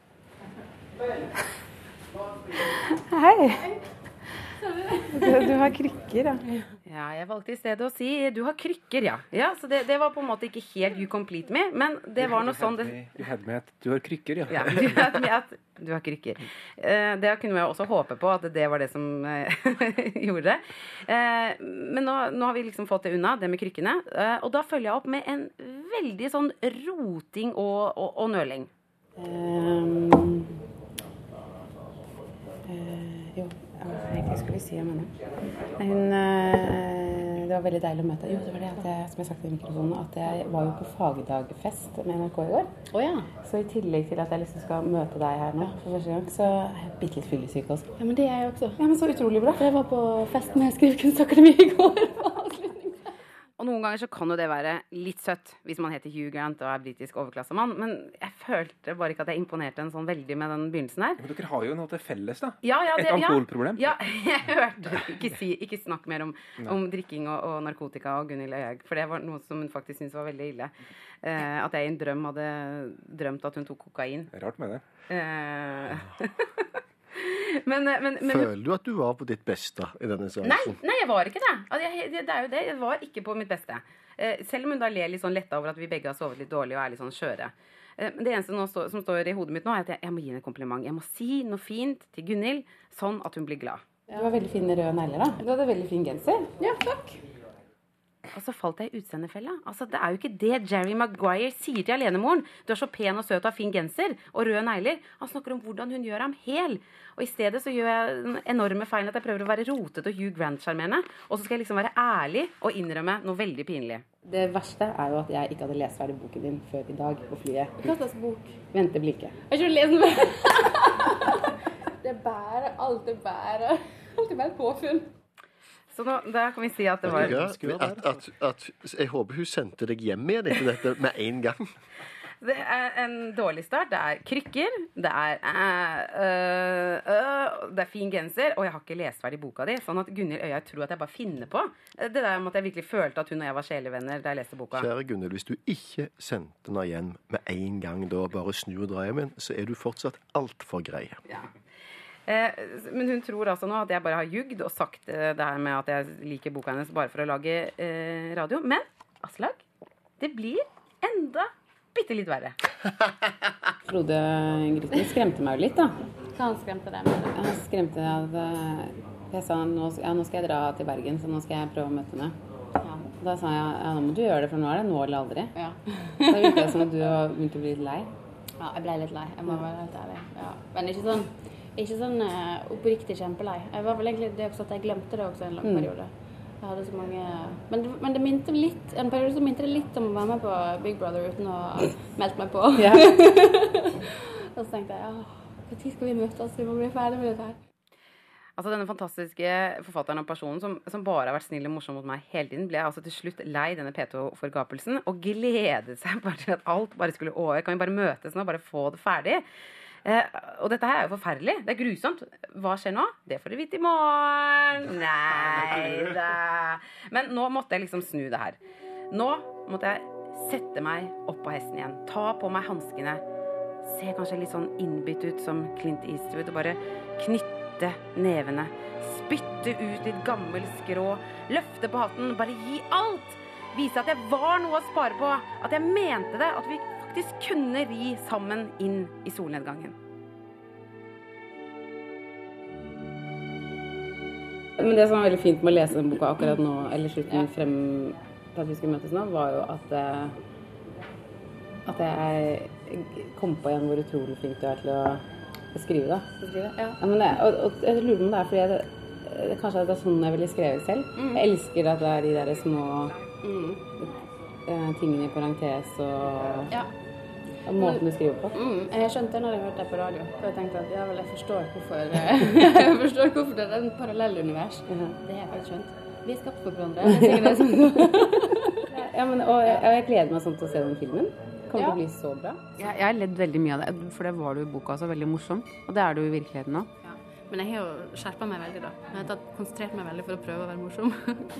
Hei. Du, du har krykker, ja. Ja, jeg valgte i stedet å si, du har krykker, ja. Ja, så det, det var på en måte ikke helt you complete me, men det var noe sånn. Det, Du hadde med at du har krykker, ja. ja, du, had me at, du har krykker. Eh, det kunne vi også håpe på, at det var det som eh, gjorde det. Eh, men nå, nå har vi liksom fått det unna, det med krykkene. Eh, og da følger jeg opp med en veldig sånn roting og, og, og nøling. Um, uh, jo, ja, egentlig skulle vi si om henne. Hun, uh, det var veldig deilig å møte. Jo, det var det at jeg, som jeg sagt i mikrofonen, at jeg var jo på fagdagfest med N R K i går. Å ja. Så i tillegg til at jeg liksom skal møte deg her nå for første gang, så er jeg bitte litt fyllesyk også. Ja, men det er jeg også. Ja, men så utrolig bra. For jeg var på fest med Skrivekunstakademi i går. Og noen ganger så kan jo det være litt søtt hvis man heter Hugh Grant og er britisk overklassemann, men jeg følte bare ikke at jeg imponerte en sånn veldig med den begynnelsen her. Men dere har jo noe til felles, da. Ja, ja, det, Et alkoholproblem. Ja, ja, jeg hørte. Ikke, si, ikke snakk mer om, om drikking og, og narkotika og Gunnhild Øyhaug, for det var noe som hun faktisk syntes var veldig ille. Eh, at jeg i en drøm hadde drømt at hun tok kokain. Rart med det. Eh, men, men, men, Føler du at du var på ditt beste i denne nei, seansen? nei, jeg var ikke det. Altså, jeg, det. Det er jo det. Jeg var ikke på mitt beste. Eh, selv om hun da ler litt sånn letta over at vi begge har sovet litt dårlig og er litt sånn skjøre. Eh, men det eneste nå stå, som står i hodet mitt nå, er at jeg, jeg må gi henne en kompliment. Jeg må si noe fint til Gunnhild, sånn at hun blir glad. Du har veldig fine røde negler, da. Du hadde veldig fin genser. Ja, takk. Og så falt jeg i utseendefella. Altså, det er jo ikke det Jerry Maguire sier til alenemoren. Du er så pen og søt og har fin genser og røde negler. Han snakker om hvordan hun gjør ham hel. Og i stedet så gjør jeg den enorme feilen at jeg prøver å være rotet og Hugh Grant-sjarmerende. Og så skal jeg liksom være ærlig og innrømme noe veldig pinlig. Det verste er jo at jeg ikke hadde lest ferdig boken din før i dag på flyet. Hva slags bok? Vente blikket. Har ikke du lest den mer? Det bærer, alt det bærer. Alt det bærer påfunn. Så nå, da kan vi si at det var... Ja, at, at, at, jeg håper hun sendte deg hjem igjen etter dette med en gang. Det er en dårlig start. Det er krykker, det er øh, øh, øh, det er fin genser, og jeg har ikke lest ferdig boka di, sånn at Gunnhild Øyhaug tror at jeg bare finner på. Det der med at jeg virkelig følte at hun og jeg var sjelevenner da jeg leste boka. Kjære Gunnhild, hvis du ikke sendte henne hjem med en gang da, bare snu og dra hjem igjen, så er du fortsatt alt for grei. Ja. Eh, men hun tror altså nå at jeg bare har jugd og sagt eh, det her med at jeg liker boka hennes bare for å lage eh, radio. Men, Aslak, det blir enda bitte litt verre. Frode Grytten skremte meg jo litt, da. Hva han skremte deg med? Han skremte at uh, jeg sa nå, ja, nå skal jeg dra til Bergen, så nå skal jeg prøve å møte henne. Ja. Da sa jeg, ja, nå må du gjøre det, for nå er det nå eller aldri. Ja. Da virker det som at du har begynt å bli litt lei. Ja, jeg ble litt lei. Jeg må være helt ærlig. Ja. Men ikke sånn, ikke sånn uh, oppriktig kjempelei. Jeg var vel egentlig det også at jeg glemte det også en lang periode. Jeg hadde så mange... Men, men det minte litt, en periode så minte det litt om å være med på Big Brother uten å melde meg på. Ja. Og så tenkte jeg, ja, hva tid skal vi møtes? Vi må bli ferdig med dette her. Altså denne fantastiske forfatteren og personen som, som bare har vært snill og morsom mot meg hele tiden, ble altså til slutt lei denne P to-forgapelsen og gledet seg bare til at alt bare skulle over. Kan vi bare møtes nå, bare få det ferdig? Eh, og dette her er jo forferdelig. Det er grusomt. Hva skjer nå? Det får du vite i morgen. Nei da. Men nå måtte jeg liksom snu det her. Nå måtte jeg sette meg opp på hesten igjen. Ta på meg handskene. Se kanskje litt sånn innbytt ut som Clint Eastwood og bare knytte nevene, spytte ut litt gammel skrå, løfte på hatten, bare gi alt, vise at jeg var noe å spare på, at jeg mente det, at vi faktisk kunne ri sammen inn i solnedgangen. Men det som var veldig fint med å lese den boka akkurat nå, eller slutten frem til at vi skulle møtes nå, var jo at at jeg kom på igjen hvor utrolig flink du er til å å skrive da. Å skrive, ja. Ja, men det, og, og jeg lurer på om det er fordi jeg, det, kanskje det er sånn jeg ville skrevet selv. Mm. Jeg elsker at det er de der små mm. uh, tingene i parentes og, ja. og måten du skriver på. Mm. Jeg skjønte det når jeg hørte det på radio. For jeg tenkte at ja, vel, jeg forstår hvorfor jeg forstår hvorfor det er en parallellunivers. Uh-huh. Det har jeg faktisk skjønt. Vi er skapt for hverandre. Jeg tenker det sånn. Ja, men, og jeg, jeg gleder meg sånn til å se den filmen. Kommer ja. Til å bli så bra. Jeg, jeg har ledd veldig mye av det, for det var det jo i boka også veldig morsom. Og det er det jo i virkeligheten nå. Ja. Men jeg har jo skjerpet meg veldig da. Jeg har tatt, konsentrert meg veldig for å prøve å være morsom.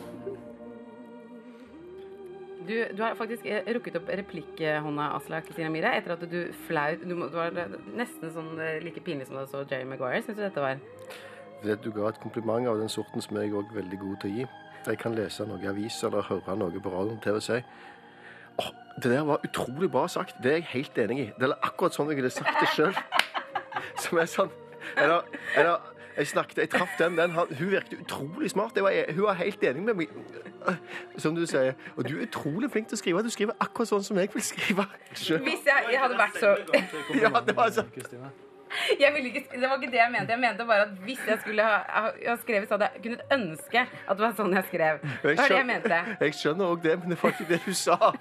du, du har faktisk rukket opp replikkhånda, Aslak Kristina Myhre, etter at du flaut. Du, du var nesten sånn like pinlig som da så Jerry Maguire. Synes du dette var? Det du ga et kompliment av den sorten som jeg er også veldig god til å gi. Jeg kan lese noe i aviser eller høre noe på radioen til å si. Oh, det der var utrolig bra sagt. Det er jeg helt enig i. Det er akkurat sånn jeg ville sagt det selv. Som er sånn eller, eller, jeg snakket, jeg traff den, den hun virket utrolig smart. Var, hun var helt enig med meg. Som du sier. Og du er utrolig flink til å skrive. Du skriver akkurat sånn som jeg vil skrive selv. Hvis jeg, jeg hadde vært så... Ja, det var sånn. Jeg ville ikke, det var ikke det jeg mente. Jeg mente bare at hvis jeg skulle ha, ha skrevet, så hadde jeg kunnet ønske at det var sånn jeg skrev. Det var det jeg mente. Jeg skjønner også det, men det var ikke det du sa.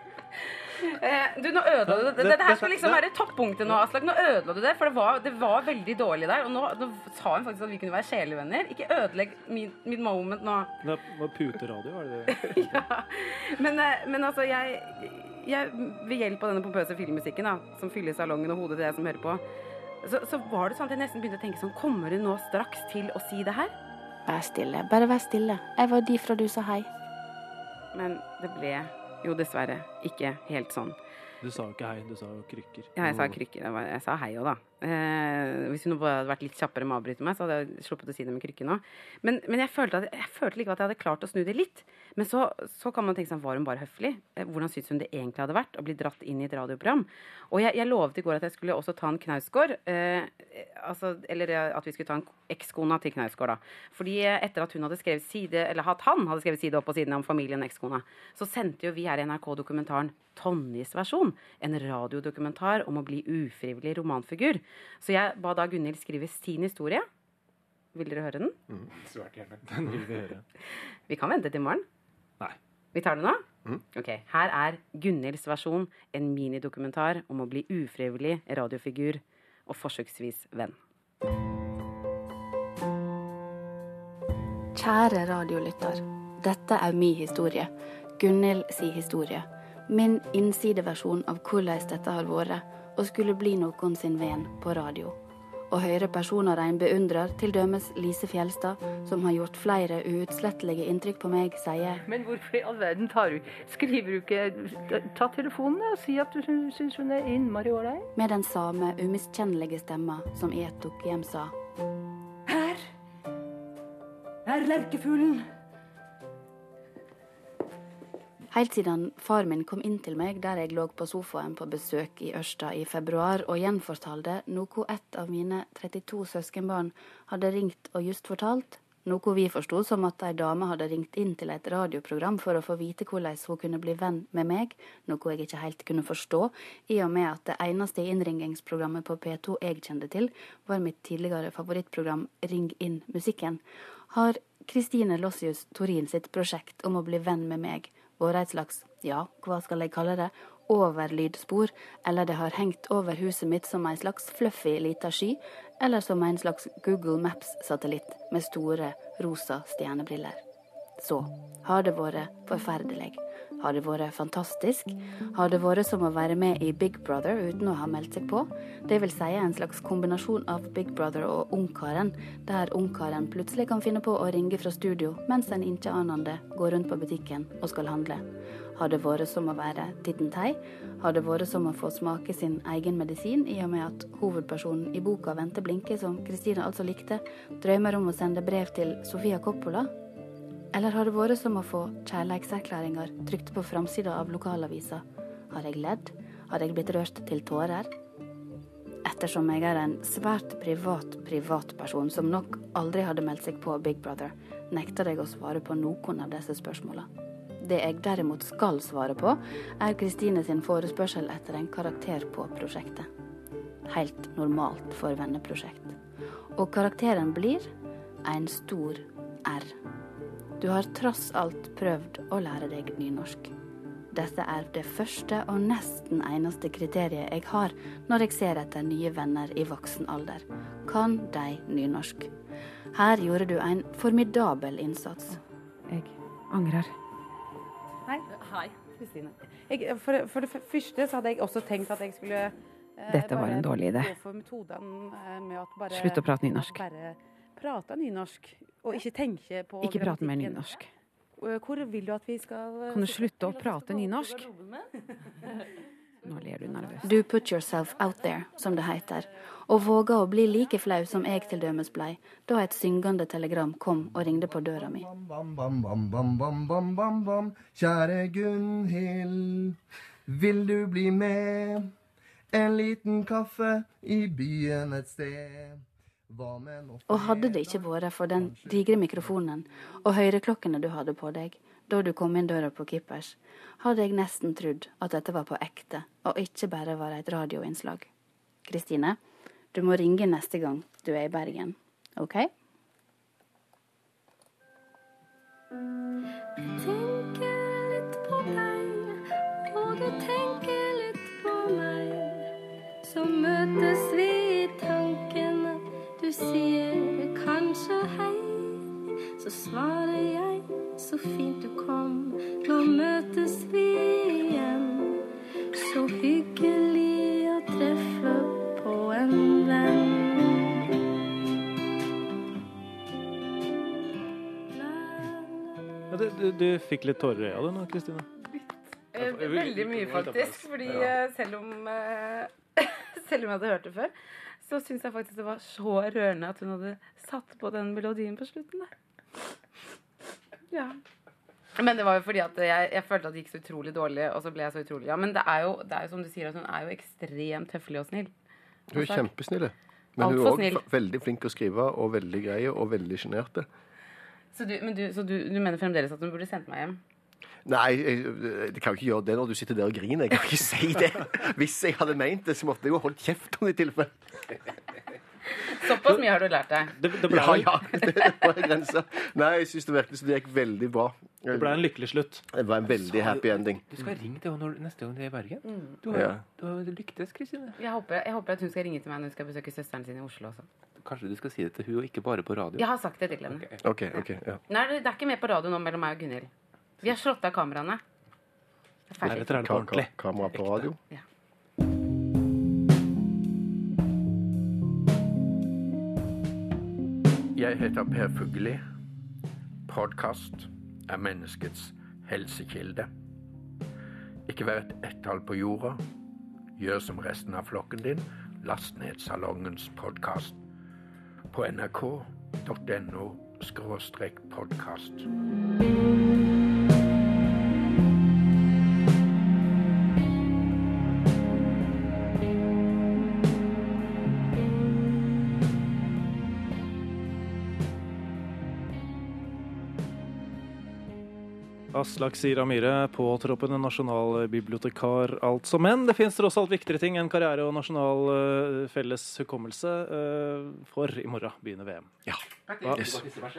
Du, nå ødela du det. Dette her skulle liksom være toppunktet nå, Aslak. Nå ødela du det, for det var, det var veldig dårlig der. Og nå, nå sa hun faktisk at vi kunne være sjelevenner. Ikke ødelegg min, min moment nå. Det var puteradio, var det det? Ja. Men, men altså, jeg, jeg ved hjelp av denne pompøse filmmusikken da, som fyller salongen og hodet til deg som hører på, så, så var det sånn at jeg nesten begynte å tenke sånn, kommer du nå straks til å si det her? Vær stille, bare vær stille. Jeg var de fra du sa hei. Men det ble... Jo, dessverre. Ikke helt sånn. Du sa jo ikke hei, du sa jo krykker. Ja, jeg sa krykker. Jeg, var, jeg sa hei også da. Eh, hvis hun hadde vært litt kjappere med å avbryte meg, så hadde jeg sluppet å si det med krykken nå. Men, men jeg følte, at, jeg følte like at jeg hadde klart å snu det litt. Men så, så kan man tenke seg, var hun bare høflig? Hvordan synes hun det egentlig hadde vært å bli dratt inn i et radioprogram? Og jeg, jeg lovet i går at jeg skulle også ta en Knausgård, eh, altså, eller at vi skulle ta en ekskona til Knausgård da. Fordi etter at hun hadde skrevet side, eller at han hadde skrevet side opp på siden om familien ekskona, så sendte jo vi her i N R K-dokumentaren Tonnys versjon, en radiodokumentar om å bli ufrivillig romanfigur. Så jeg ba da Gunhild skrive sin historie. Vil dere høre den? Mm, svært gjerne. Den vil vi høre. Vi kan vente til morgen. Nei. Vi tar det nå? Mm. Ok, her er Gunhilds versjon, en minidokumentar om å bli ufrivillig radiofigur og forsøksvis venn. Kjære radiolytter, dette er min historie. Gunhild si historie. Min innsideversjon av hvordan dette har vært, og skulle bli noen sin venn på radio. Og høre personer en beundrer, til dømes Lise Fjelstad, som har gjort flere uutslettelige inntrykk på meg, sier Men hvorfor i all verden tar du, skriver du ikke, ta telefonen og si at du synes hun er innmari ålreit? Med den samme umiskjennelige stemma som Etok hjem sa. Her er lerkefuglen. Helt siden far min kom inn til meg der jeg lå på sofaen på besøk i Ørsta i februar og gjenfortalte noe ett av mine trettito søskenbarn hadde ringt og just fortalt, noe vi forstod som at en dame hadde ringt inn til et radioprogram for å få vite hvordan hun kunne bli venn med meg, noe jeg ikke helt kunne forstå, i og med at det eneste innringingsprogrammet på P to jeg kjente til, var mitt tidligere favorittprogram Ring inn musikken, har Kristine Lossius Torin sitt prosjekt om å bli venn med meg vært et slags, ja, hva skal jeg kalle det, overlydspor, eller det har hengt over huset mitt som en slags fluffy lita sky, eller som en slags Google Maps-satellitt med store, rosa stjernebriller. Så har det vært forferdelig. Har det vært fantastisk? Har det vært som å være med i Big Brother uten å ha meldt seg på? Det vil si en slags kombinasjon av Big Brother og Ungkaren, der Ungkaren plutselig kan finne på å ringe fra studio mens en ikke anende går rundt på butikken og skal handle. Har det vært som å være Tittentei? Har det vært som å få smake sin egen medisin, i og med at hovedpersonen i boka Vente Blinke, som Kristine altså likte, drømmer om å sende brev til Sofia Coppola? Eller har det vært som å få kjærleikserklæringer trykt på framsida av lokalavisa? Har jeg ledd? Har jeg blitt rørt til tårer? Ettersom jeg er en svært privat privatperson som nok aldri hadde meldt seg på Big Brother, nekter jeg å svare på noen av disse spørsmålene. Det jeg derimot skal svare på, er Kristine sin forespørsel etter en karakter på prosjektet. Helt normalt for venneprosjekt. Og karakteren blir en stor R. Du har tross alt prøvd å lære deg nynorsk. Dette er det første og nesten eneste kriteriet jeg har når jeg ser etter nye venner i voksen alder. Kan de nynorsk? Her gjorde du en formidabel innsats. Jeg angrer. Hei. Hei, Kristine. Jeg, for, for det første så hadde jeg også tenkt at jeg skulle eh, Dette var en dårlig idé. gå for metoden eh, med at bare Slutt å prate nynorsk. Bare prate nynorsk, og ikke tenke på Ikke prate mer grammatikken. nynorsk. Hvor vil du at vi skal Kan du slutte å prate nynorsk? Nå ler du nervøst. Du put yourself out there, som det heter, og våga å bli like flau som jeg til dømes blei, da et syngende telegram kom og ringde på døra mi. Bam, bam, bam, bam, bam, bam, bam, bam. Kjære Gunnhild, vil du bli med? En liten kaffe i byen et sted. Og hadde det ikke vært for den digre mikrofonen og høyreklokkene du hadde på deg da du kom inn døra på Kippers, hadde jeg nesten trodd at dette var på ekte og ikke bare var et radioinnslag. Kristine, du må ringe neste gang du er i Bergen, ok? Tenker litt på deg, og du tenker litt på meg. Så møtes vi i tankene. Du sier kanskje hei, så svarer jeg så fint du kom. Nå møtes vi igjen, så hyggelig å treffe på en venn. Ja, du, du, du fikk litt tårer i øya du nå, Kristine? Eh, Veldig mye faktisk, fordi eh, selv om eh, selv om jeg hadde hørt det før, så synes jeg faktisk det var så rørende at hun hadde satt på den melodien på slutten der. Ja. Men det var jo fordi at jeg, jeg følte at det gikk så utrolig dårlig, og så ble jeg så utrolig. Ja, men det er jo, det er jo som du sier, at hun er jo ekstremt høflig og snill. Hun er kjempesnille. Men Alt hun er for også snill. veldig flink å skrive, og veldig greie, og veldig generte. Så, du, men du, så du, du mener fremdeles at hun burde sendt meg hjem? Nei, jeg, jeg kan jo ikke gjøre det når du sitter der og griner. Jeg kan ikke si det. Hvis jeg hadde ment det, så måtte jeg jo holdt kjeft om det i tilfelle. Såpass mye har du lært deg. Det, det ble, Ja, ja, det var grensa. Nei, jeg synes det virkelig så det gikk veldig bra. det ble en lykkelig slutt. Det var en veldig happy ending. Du skal ringe til henne neste gang du er i Bergen. Mm. Du har, Ja. du har lyktes, Kristine. Jeg håper, jeg håper at hun skal ringe til meg når hun skal besøke søsteren sin i Oslo også. Kanskje du skal si det til hun, og ikke bare på radio? Jeg har sagt det til henne. Ok, ok, ja. Nei, det er ikke mer på radio nå mellom meg og Gunnhild. Vi har slått av kameraene. Det er ferdig. Deretter er det på ordentlig. Kamera på radio. Ja. Jeg heter Per Fugelli. Podcast er menneskets helsekilde. Ikke vær et ett-tall på jorda. Gjør som resten av flokken din. Last ned Salongens podcast på nrk.no skråstrek podcast. Aslak Sira Myhre, påtroppende nasjonalbibliotekar altså. Men det finnes tross alt viktigere ting enn karriere og nasjonal uh, felles hukommelse. Uh, for i morgen begynner V M. Ja. Yes.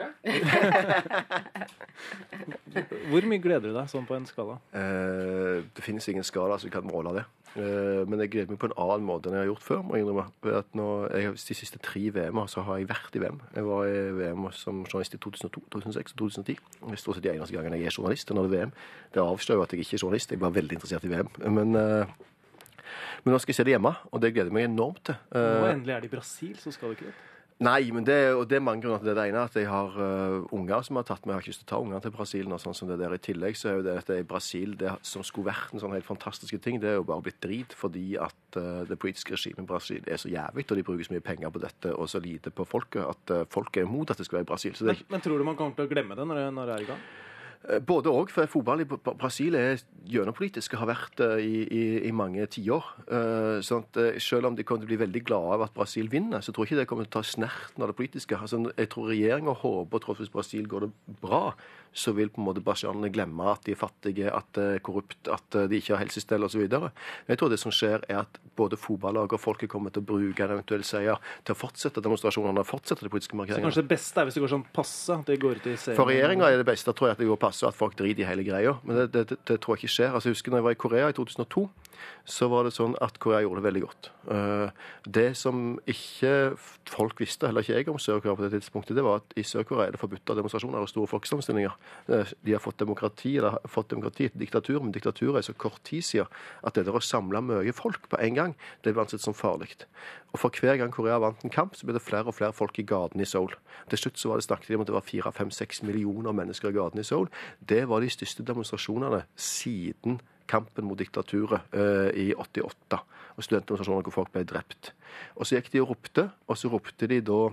Hvor mye gleder du deg sånn på en skala? Eh, det finnes ingen skala som kan måle det. Eh, men jeg gleder meg på en annen måte enn jeg har gjort før. Må jeg innrømme. At nå, jeg, de siste tre V M-er så har jeg vært i V M. Jeg var i V M som journalist i to tusen og to, to tusen og seks og to tusen og ti. Det står de eneste gangen jeg er journalist når det er V M. Det avslører at jeg ikke er journalist. Jeg er bare veldig interessert i V M. Men, eh, men nå skal jeg se det hjemme, og det gleder jeg meg enormt til. Nå Eh, endelig er det i Brasil, så skal du ikke det. Nei, men det, og det er mange grunner til det. Det ene er at jeg har uh, unger som har tatt meg. Jeg har ikke lyst til å ta unger til Brasil og sånn som det der. I tillegg så er jo det at det er i Brasil, det som skulle vært en sånn helt fantastiske ting, det er jo bare blitt drit fordi at uh, det politiske regimet i Brasil er så jævlig, og de bruker så mye penger på dette og så lite på folket, at uh, folk er imot at det skal være i Brasil. Så det, Men, men tror du man kommer til å glemme det når det, når det er i gang? Både og, for fotball i Brasil er gjennompolitisk og har vært det i, i, i mange tiår. Uh, sånn at uh, selv om de kommer til å bli veldig glade av at Brasil vinner, så tror jeg ikke det kommer til å ta snerten av det politiske. Altså, jeg tror regjeringen håper og tror at hvis Brasil går det bra, så vil på en måte brasilianerne glemme at de er fattige, at det er korrupt, at de ikke har helsestell og så videre. Jeg tror det som skjer er at både fotballag og folket kommer til å bruke en eventuell seier til å fortsette demonstrasjonene og fortsette de politiske Så markeringene. kanskje det beste er hvis det går sånn passe, at det går ut i serien? For regjeringen er det beste, tror jeg, at det går passe, at folk driter i hele greia. Men det, det, det, det tror jeg ikke skjer. Altså, jeg husker når jeg var i Korea i to tusen og to, så var det sånn at Korea gjorde det veldig godt. Uh, det som ikke folk visste, heller ikke jeg om Sør-Korea på det tidspunktet, det var at i Sør-Korea er det forbudt av demonstrasjoner og store folkesammenstillingen. Uh, de har fått demokrati, eller har fått demokrati et diktatur, men diktaturet er så kort tid siden at det der å samle mye folk på en gang, det ble ansett som farlig. Og for hver gang Korea vant en kamp, så ble det flere og flere folk i gaten i Seoul. Til slutt så var det snakket om at det var fire, fem, seks millioner mennesker i gaten i Seoul. Det var de største demonstrasjonene siden kampen mot diktaturet uh, i åttiåtte. Og studentdemonstrasjoner hvor folk ble drept. Og så gikk de og ropte, og så ropte de da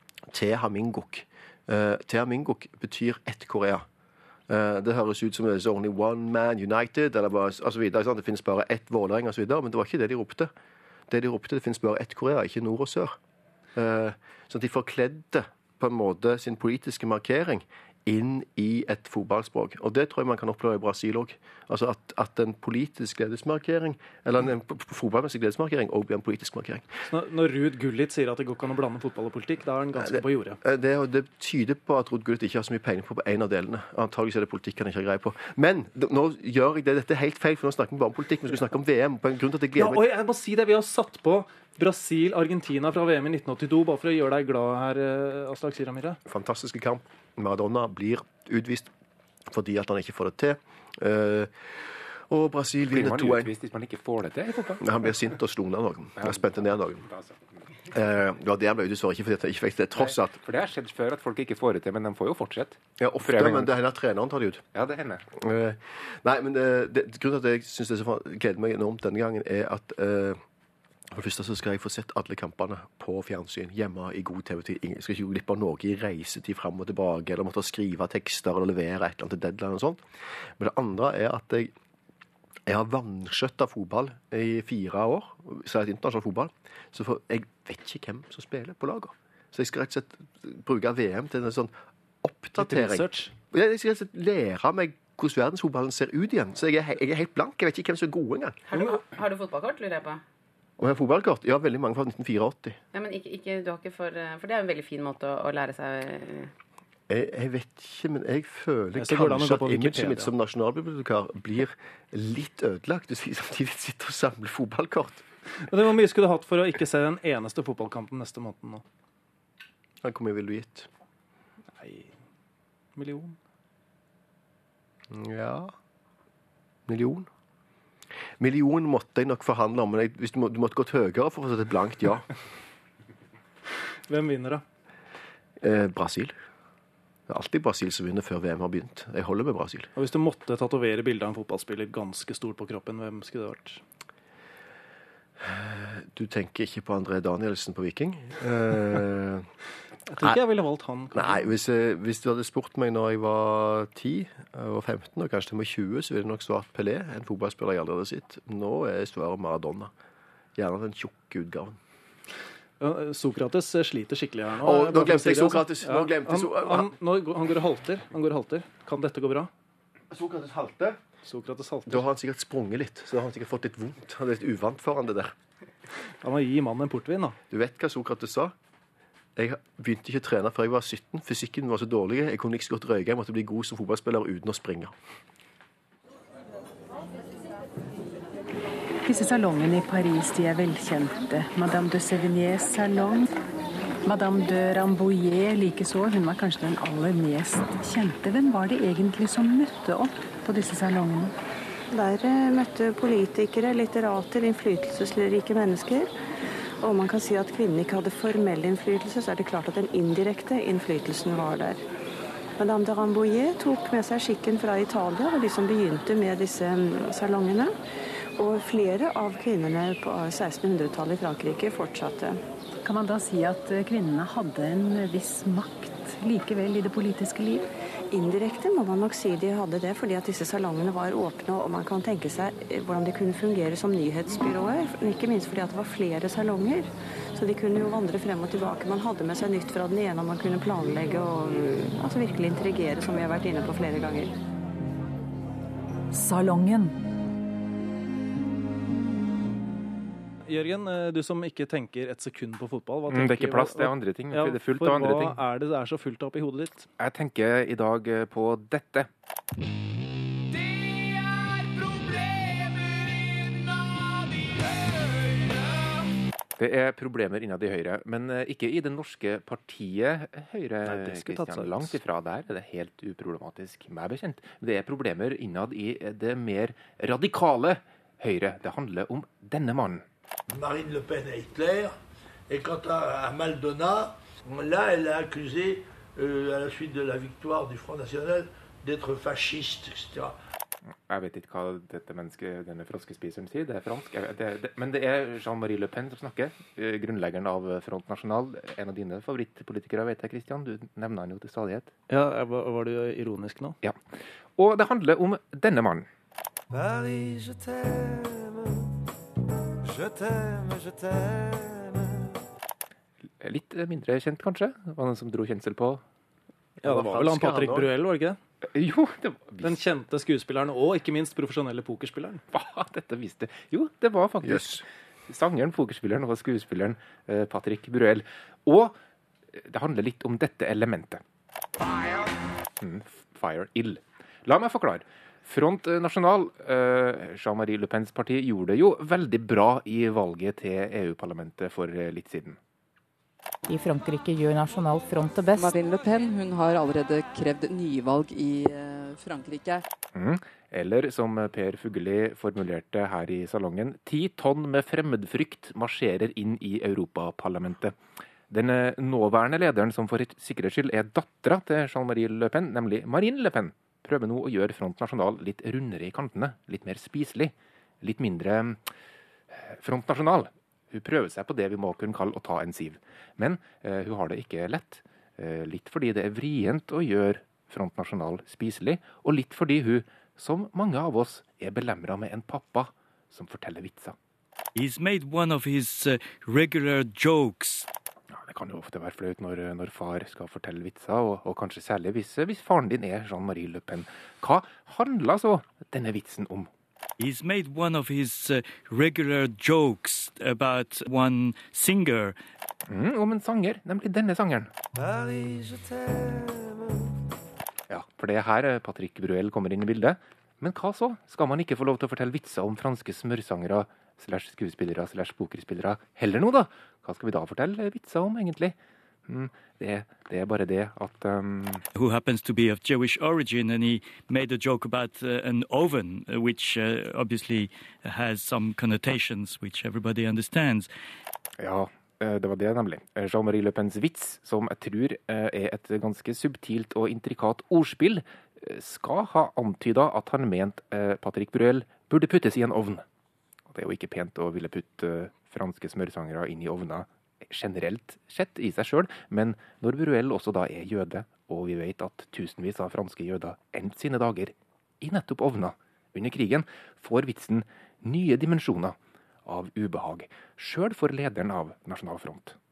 Tehaminguk. Uh, Tehaminguk betyr ett Korea. Uh, det høres ut som det er only one man united, eller bare, og så videre, sant? Det finnes bare ett Vålerenga og så videre, men det var ikke det de ropte. Det de ropte, det finnes bare ett Korea, ikke nord og sør. Uh, så de forkledde på en måte sin politiske markering inn i et fotballspråk. Og det tror jeg man kan oppleve i Brasil også. Altså at, at en politisk gledesmarkering, eller en fotballmessig gledesmarkering, også blir en politisk markering. Når, når Ruud Gullit sier at det går ikke an å blande fotball og politikk, da er han ganske det, på jordet. Det, det tyder på at Ruud Gullit ikke har så mye peiling på, på en av delene. Antageligvis er det politikk han ikke har greie på. Men nå gjør jeg det, dette er helt feil, for nå snakker vi bare om politikk, vi skal snakke om V M. På en grunn til at jeg gleder meg. Ja, og jeg må si det, vi har satt på Brasil-Argentina fra V M i nitten åttito, bare for å gjøre deg glad her, Aslak Siramire. Fantastiske kamp. Maradona blir utvist fordi at han ikke får det til. Uh, og Brasil vinner to en. Blir man utvist hvis man ikke får det til i fotball? Han blir sint og slungen av noen. Han spente ned noen. Uh, det var det han ble utvist for, ikke fordi han ikke fikk det, tross at... For det har skjedd før at folk ikke får det til, men de får jo fortsette. Ja, ofte, men det hender at treneren tar det ut. Ja, det hender. Uh, nei, men det, det, grunnen til at jeg synes det er så gleder meg enormt denne gangen, er at... Uh, For det første så skal jeg få sett alle kampene på fjernsyn hjemme i god T V-tid. Jeg skal ikke gå glipp av noe i reisetid frem og tilbake, eller måtte skrive tekster eller levere et eller annet til deadline og sånt. Men det andre er at jeg, jeg har vanskjøttet fotball i fire år, så er det internasjonal fotball, så for, jeg vet ikke hvem som spiller på laget. Så jeg skal rett og slett bruke V M til en sånn oppdatering. Jeg skal rett og slett lære meg hvordan verdensfotballen ser ut igjen. Så jeg er, jeg er helt blank. Jeg vet ikke hvem som er gode engang. Har du, har du fotballkort, lurer jeg på? Og jeg har fotballkort? Ja, veldig mange fra nitten åttifire. Ja, men ikke, ikke, du har ikke for, for det er en veldig fin måte å, å lære seg. Jeg, jeg vet ikke, men jeg føler jeg kanskje at imaget mitt som nasjonalbibliotekar blir litt ødelagt hvis vi samtidig sitter og samler fotballkort. Men hvor mye skulle du hatt for å ikke se den eneste fotballkampen neste måned nå? Hvor mye ville du gitt? Nei, million. Ja, million. Million måtte jeg nok forhandle om, men jeg, hvis du, må, du måtte gått høyere for å få et blankt ja. Hvem vinner da? Eh, Brasil. Det er alltid Brasil som vinner før V M har begynt. Jeg holder med Brasil. Og hvis du måtte tatovere bildet av en fotballspiller ganske stort på kroppen, hvem skulle det vært? Du tenker ikke på André Danielsen på Viking? Eh, jeg tror ikke jeg ville valgt han. Kanskje. Nei, hvis, jeg, hvis du hadde spurt meg når jeg var ti og femten, og kanskje til og med tjue, så ville jeg nok svart Pelé, en fotballspiller jeg aldri hadde sett. Nå er svaret Maradona. Gjerne den tjukke utgaven. Ja, Sokrates sliter skikkelig her nå. Å, nå glemte jeg Sokrates. Nå glemte jeg han, han, nå, han går og halter. Han går og halter. Kan dette gå bra? Sokrates halter? Sokrates halter. Da har han sikkert sprunget litt, så da har han sikkert fått litt vondt. Han er litt uvant for han det der. Han må gi mannen en portvin, da. Du vet hva Sokrates sa? Jeg begynte ikke å trene før jeg var sytten. Fysikken var så dårlig. Jeg kunne ikke så godt røyke. Jeg måtte bli god som fotballspiller uten å springe. Disse salongene i Paris, de er velkjente. Madame de Sévigné's salong. Madame de Rambouillet likeså. Hun var kanskje den aller mest kjente. Hvem var det egentlig som møtte opp på disse salongene? Der møtte politikere, litterater, innflytelsesrike mennesker. Og man kan si at kvinnen ikke hadde formell innflytelse, så er det klart at den indirekte innflytelsen var der. Madame de Rambouillet tok med seg skikken fra Italia, og de som begynte med disse salongene. Og flere av kvinnene på sekstenhundretallet i Frankrike fortsatte. Kan man da si at kvinnene hadde en viss makt likevel i det politiske liv? Indirekte må man nok si de hadde det, fordi at disse salongene var åpne, og man kan tenke seg hvordan de kunne fungere som nyhetsbyråer, ikke minst fordi at det var flere salonger, så de kunne jo vandre frem og tilbake. Man hadde med seg nytt fra den ene, og man kunne planlegge og altså virkelig intrigere, som vi har vært inne på flere ganger. Salongen. Jørgen, du som ikke tenker et sekund på fotball. Hva tenker, det er ikke plass, det er andre ting. Ja, det er fullt av andre ting. For hva er det det er så fullt opp i hodet ditt? Jeg tenker i dag på dette. Det er problemer innad i Høyre, men ikke i det norske partiet Høyre. Nei, det skulle tatt seg ut. Langt ifra der er det helt uproblematisk, meg bekjent. Det er problemer innad i det mer radikale Høyre. Det handler om denne mannen. Marine Le Pen est Hitler, et quant à Maldonado, là, elle a accusé, euh, à la suite de la victoire du Front National, d'être fasciste, et cetera. Jeg vet ikke hva dette mennesket, denne froskespiseren sier, det er fransk. Det, det, men det er Jean-Marie Le Pen som snakker, grunnleggeren av Front National. En av dine favorittpolitikere, vet jeg, Christian. Du nevner han jo til stadighet. Ja, var du ironisk nå? Ja. Og det handler om denne mannen. Paris, je t'aime, je t'aime, je t'aime. Litt mindre kjent, kanskje? Var det noen som dro kjensel på? Ja, det var vel han Patrick Bruel, var det ikke det? Jo, det var... Den kjente skuespilleren, og ikke minst profesjonelle pokerspilleren. Hva? Dette visste... Jo, det var faktisk yes. Sangeren, pokerspilleren og skuespilleren eh, Patrick Bruel. Og det handler litt om dette elementet. Fire. Mm, fire, ill. La meg forklare. Front National, eh, Jean-Marie Le Pens parti, gjorde det jo veldig bra i valget til E U-parlamentet for litt siden. I Frankrike gjør Nasjonal Front det best. Marine Le Pen hun har allerede krevd nyvalg i Frankrike. Mm. Eller som Per Fugelli formulerte her i salongen, ti tonn med fremmedfrykt marsjerer inn i Europaparlamentet. Den nåværende lederen, som for sikkerhets skyld er dattera til Jean-Marie Le Pen, nemlig Marine Le Pen, prøver nå å gjøre Front National litt rundere i kantene, litt mer spiselig, litt mindre Front National. Hun prøver seg på det vi må kunne kalle å ta en siv. Men eh, hun har det ikke lett. Eh, litt fordi det er vrient å gjøre Front National spiselig, og litt fordi hun, som mange av oss, er belemret med en pappa som forteller vitser. He's made one of his uh, regular jokes. Ja, det kan jo ofte være flaut når, når far skal fortelle vitser, og, og kanskje særlig hvis, hvis faren din er Jean-Marie Le Pen. Hva handler så denne vitsen om? He's made one of his uh, regular jokes about one singer. Mm, om en sanger, nemlig denne sangeren. Paris, je t'aime. Ja, for det er her Patrick Bruel kommer inn i bildet. Men hva så? Skal man ikke få lov til å fortelle vitser om franske smørsangere, slash skuespillere, slash pokerspillere heller nå da? Hva skal vi da fortelle vitser om egentlig? Mm, det, det er bare det at... Um... Who happens to be of Jewish origin, and he made a joke about uh, an oven, uh, which uh, obviously has some connotations which everybody understands. Ja, det var det nemlig. Jean-Marie Le Pens vits, som jeg tror er et ganske subtilt og intrikat ordspill, skal ha antydet at han ment Patrick Bruel burde puttes i en ovn. Det er jo ikke pent å ville putte franske smørsangere inn i ovna generelt sett i seg selv, men når Bruel også da er jøde, og vi vet at tusenvis av franske jøder endt sine dager i nettopp ovna under krigen, får vitsen nye dimensjoner av ubehag, selv for lederen av Nasjonal Front.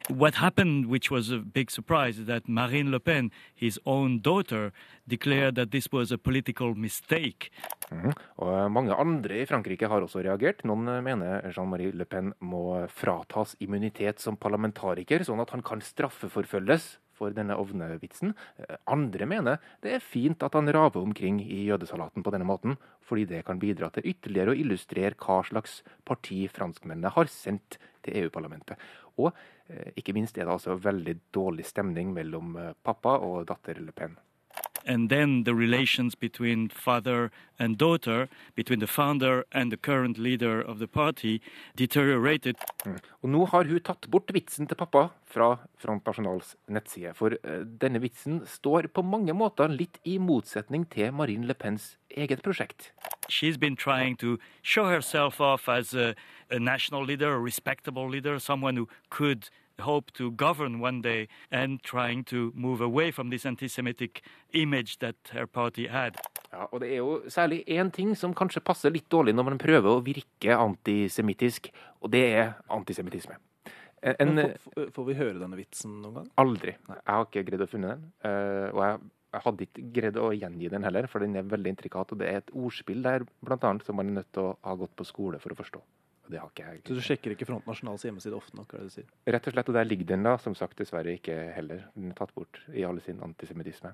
What happened, which was a big surprise, is that Marine Le Pen, his own daughter, declared that this was a political mistake. Mm. Og mange andre i Frankrike har også reagert. Noen mener Jean-Marie Le Pen må fratas immunitet som parlamentariker, sånn at han kan straffeforfølges for denne ovnevitsen. Andre mener det er fint at han raver omkring i jødesalaten på denne måten, fordi det kan bidra til ytterligere å illustrere hva slags parti franskmennene har sendt til E U-parlamentet. Og eh, ikke minst er det altså veldig dårlig stemning mellom eh, pappa og datter Le Pen. And then the relations between father and daughter, between the founder and the current leader of the party, deteriorated. Mm. Og nå har hun tatt bort vitsen til pappa fra Front Nationals nettside, for uh, denne vitsen står på mange måter litt i motsetning til Marine Le Pens eget prosjekt. She's been trying to show herself off as a, a national leader, a respectable leader, someone who could hope to govern one day, and trying to move away from this anti-Semitic image that her party had. Ja, og det er jo særlig en ting som kanskje passer litt dårlig når man prøver å virke antisemittisk, og det er antisemittisme. En, får, får vi høre denne vitsen noen gang? Aldri. Nei, jeg har ikke greid å finne den, og jeg, jeg hadde ikke greid å gjengi den heller, for den er veldig intrikat, og det er et ordspill der, blant annet, som man er nødt til å ha gått på skole for å forstå. Det har ikke jeg. Så du sjekker ikke Front Nationals hjemmeside ofte nok, er det du sier? Rett og slett, og der ligger den da, som sagt dessverre ikke heller. Den er tatt bort i alle sin antisemittisme.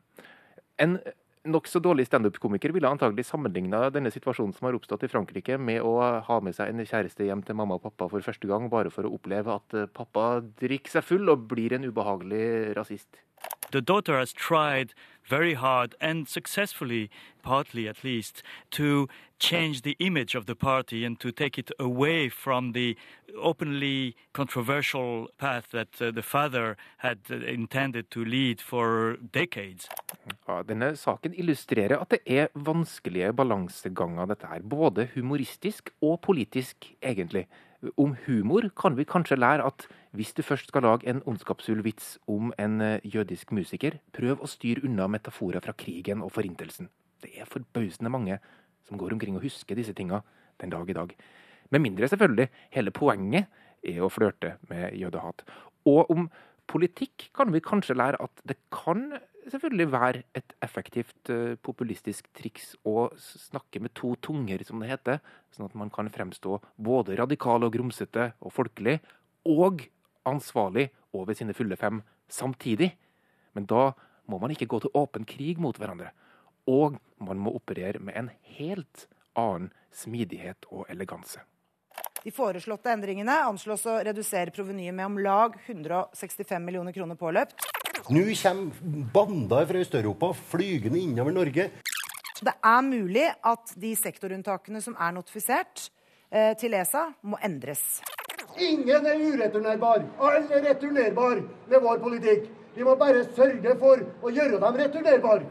En nok så dårlig stand-up-komiker ville antagelig sammenlignet denne situasjonen som har oppstått i Frankrike med å ha med seg en kjæreste hjem til mamma og pappa for første gang, bare for å oppleve at pappa drikker seg full og blir en ubehagelig rasist. The daughter has tried very hard and successfully, partly at least, to change the image of the party and to take it away from the openly controversial path that uh, the father had uh, intended to lead for decades. Ja, denne saken illustrerer at det er vanskelige balanseganger dette her, både humoristisk og politisk egentlig. Om humor kan vi kanskje lære at hvis du først skal lage en ondskapsfull vits om en jødisk musiker, prøv å styre unna metaforer fra krigen og forintelsen. Det er forbausende mange som går omkring og husker disse tingene den dag i dag. Med mindre selvfølgelig, hele poenget er å flørte med jødehat. Og om politikk kan vi kanskje lære at det kan selvfølgelig være et effektivt uh, populistisk triks å snakke med to tunger, som det heter, sånn at man kan fremstå både radikal og grumsete og folkelig, og ansvarlig over sine fulle fem samtidig. Men da må man ikke gå til åpen krig mot hverandre, og man må operere med en helt annen smidighet og eleganse. De foreslåtte endringene anslås å redusere provenyet med om lag hundre og sekstifem millioner kroner påløpt. Nå kommer bander fra Øst-Europa flygende innover Norge. Det er mulig at de sektorunntakene som er notifisert eh, til E S A, må endres. Ingen er ureturnerbar. Alle er returnerbar med vår politikk. Vi må bare sørge for å gjøre dem returnerbar.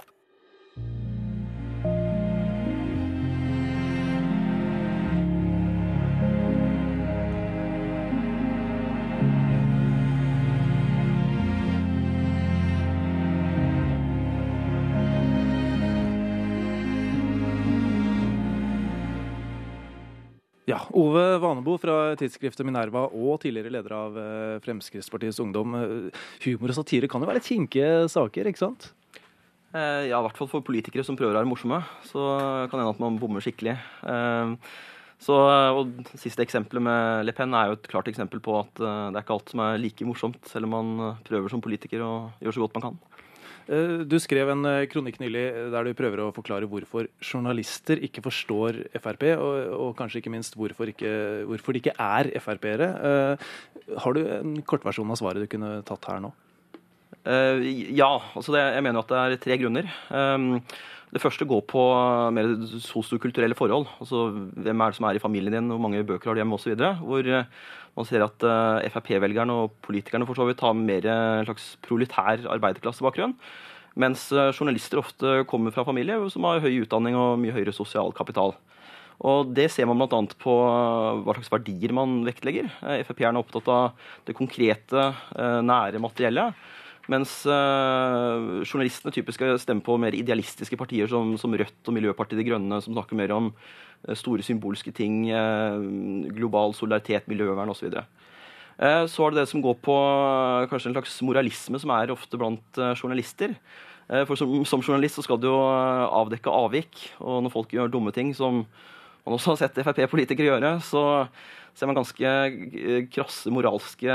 Ja, Ove Vanebo fra tidsskriftet Minerva og tidligere leder av Fremskrittspartiets Ungdom. Humor og satire kan jo være litt kinkige saker, ikke sant? Ja, i hvert fall for politikere som prøver å være morsomme, så kan det hende at man bommer skikkelig. Så, og siste eksempelet med Le Pen er jo et klart eksempel på at det er ikke alt som er like morsomt, selv om man prøver som politiker å gjøre så godt man kan. Du skrev en kronikk nylig der du prøver å forklare hvorfor journalister ikke forstår F R P, og, og kanskje ikke minst hvorfor, ikke, hvorfor de ikke er F R P-ere. Har du en kortversjon av svaret du kunne tatt her nå? Ja, altså det, jeg mener at det er tre grunner. Det første går på mer sosiokulturelle forhold. Altså hvem er det som er i familien din, hvor mange bøker har du hjemme og så videre. Hvor man ser at F R P-velgerne og politikerne for så vidt har mer en slags proletær arbeiderklassebakgrunn. Mens journalister ofte kommer fra familier som har høy utdanning og mye høyere sosial kapital. Og det ser man blant annet på hva slags verdier man vektlegger. F R P-erne er opptatt av det konkrete, nære materielle. Mens uh, journalistene typisk stemmer på mer idealistiske partier som, som Rødt og Miljøpartiet De Grønne, som snakker mer om uh, store symbolske ting, uh, global solidaritet, miljøvern og så videre. Så er det det som går på kanskje en slags moralisme som er ofte blant journalister. For som, som journalist så skal du jo avdekke avvik, og når folk gjør dumme ting, som man også har sett F R P-politikere gjøre, så ser man ganske krasse moralske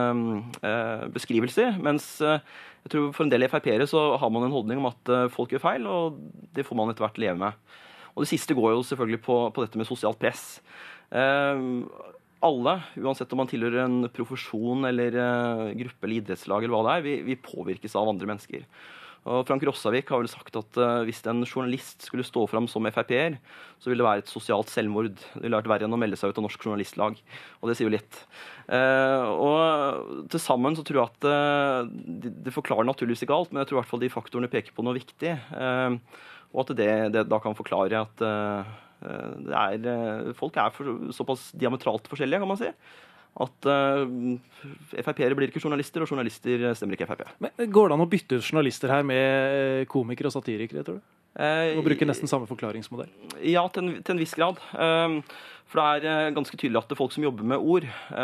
eh, beskrivelser, mens eh, jeg tror for en del F R P-ere så har man en holdning om at eh, folk gjør feil, og det får man etter hvert leve med. Og det siste går jo selvfølgelig på, på dette med sosialt press. Eh, alle, uansett om man tilhører en profesjon eller uh, gruppe eller idrettslag eller hva det er, vi, vi påvirkes av andre mennesker. Og Frank Rossavik har vel sagt at uh, hvis en journalist skulle stå fram som F R P-er, så ville det være et sosialt selvmord. Det ville vært verre enn å melde seg ut av Norsk Journalistlag. Og det sier jo litt. Uh, og til sammen så tror jeg at uh, det, det forklarer naturligvis ikke alt, men jeg tror i hvert fall de faktorene peker på noe viktig. Uh, og at det, det da kan forklare at uh, det er, folk er for, såpass diametralt forskjellige, kan man si. At uh, F R P-ere blir ikke journalister, og journalister stemmer ikke F R P. Men går det an å bytte ut journalister her med komikere og satirikere, tror du? Eh, og bruke nesten samme forklaringsmodell? Ja, til en, til en viss grad. Um, for det er ganske tydelig at det er folk som jobber med ord,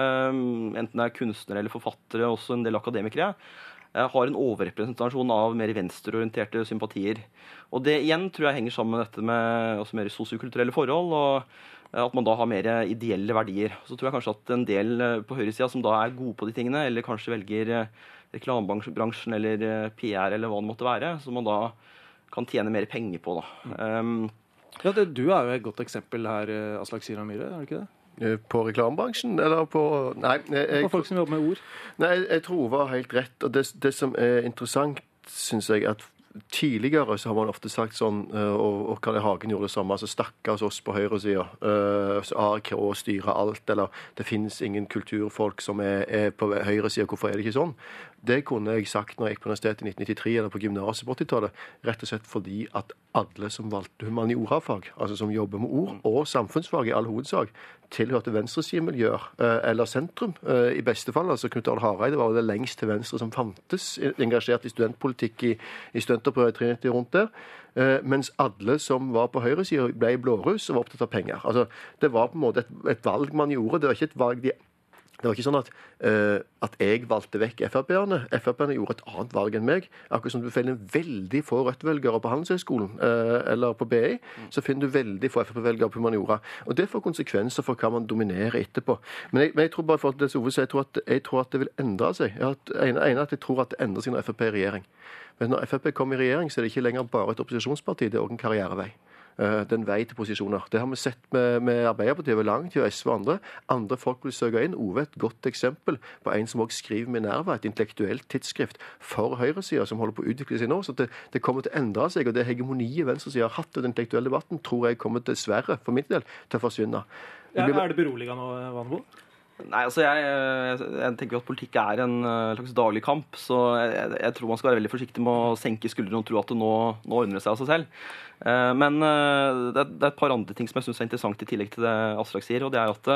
um, enten det er kunstnere eller forfattere, også en del akademikere, har en overrepresentasjon av mer venstreorienterte sympatier. Og det igjen tror jeg henger sammen med dette med også mer sosiokulturelle forhold, og at man da har mer ideelle verdier. Så tror jeg kanskje at en del på høyresida som da er gode på de tingene, eller kanskje velger reklamebransjen eller P R eller hva det måtte være, som man da kan tjene mer penger på. Da. Um, ja, det, du er jo et godt eksempel her, Aslak Sira Myhre, er det ikke det? På reklamebransjen, eller på... Nei, jeg, på folk som jobber med ord? Nei, jeg, jeg tror hun var helt rett. Og det, det som er interessant, synes jeg, at tidligere så har man ofte sagt sånn, og, og Carl I. Hagen gjorde det samme, så stakkars oss på høyresida, så A K styrer alt, eller det finnes ingen kulturfolk som er, er på høyresida, hvorfor er det ikke sånn? Det kunne jeg sagt når jeg gikk på universitetet i nitten nittitre eller på gymnaset på åttitallet, rett og slett fordi at alle som valgte humaniorafag, altså som jobber med ord og samfunnsfag i all hovedsak, tilhørte venstresidemiljøer, eller sentrum i beste fall. Altså Knut Arild Hareide var det lengst til venstre som fantes, engasjert i studentpolitikk i, i studentopprøret Trinity rundt der. Mens alle som var på høyresiden ble blåruss og var opptatt av penger. Altså, det var på en måte et, et valg man gjorde. Det var ikke et valg de Det var ikke sånn at, uh, at jeg valgte vekk F R P-erne. F R P-erne gjorde et annet valg enn meg. Akkurat som du finner veldig få rødt-velgere på Handelshøyskolen uh, eller på B I, så finner du veldig få F R P-velgere på humaniora. Og det får konsekvenser for hva man dominerer etterpå. Men jeg, men jeg tror bare for det Ove sier, jeg tror at, jeg tror at det vil endre seg. Jeg en, en at jeg tror at det endrer seg når F R P er i regjering. Men når F R P kommer i regjering, så er det ikke lenger bare et opposisjonsparti, det er også en karrierevei. Den vei til posisjoner. Det har vi sett med, med Arbeiderpartiet over lang tid, og S V og andre. Andre folk vil søke inn. Ove er et godt eksempel på en som også skriver Minerva, et intellektuelt tidsskrift for høyresida, som holder på å utvikle seg nå. Så det, det kommer til å endre seg, og det hegemoniet venstresida har hatt i den intellektuelle debatten, tror jeg kommer dessverre, for min del, til å forsvinne. Ja, er det beroligende nå, Vanebo? Nei, altså jeg, jeg, jeg tenker at politikk er en uh, slags daglig kamp, så jeg, jeg tror man skal være veldig forsiktig med å senke skuldrene og tro at det nå, nå ordner seg av seg selv. Uh, men uh, det, er, det er et par andre ting som jeg synes er interessant i tillegg til det Aslak sier, og det er at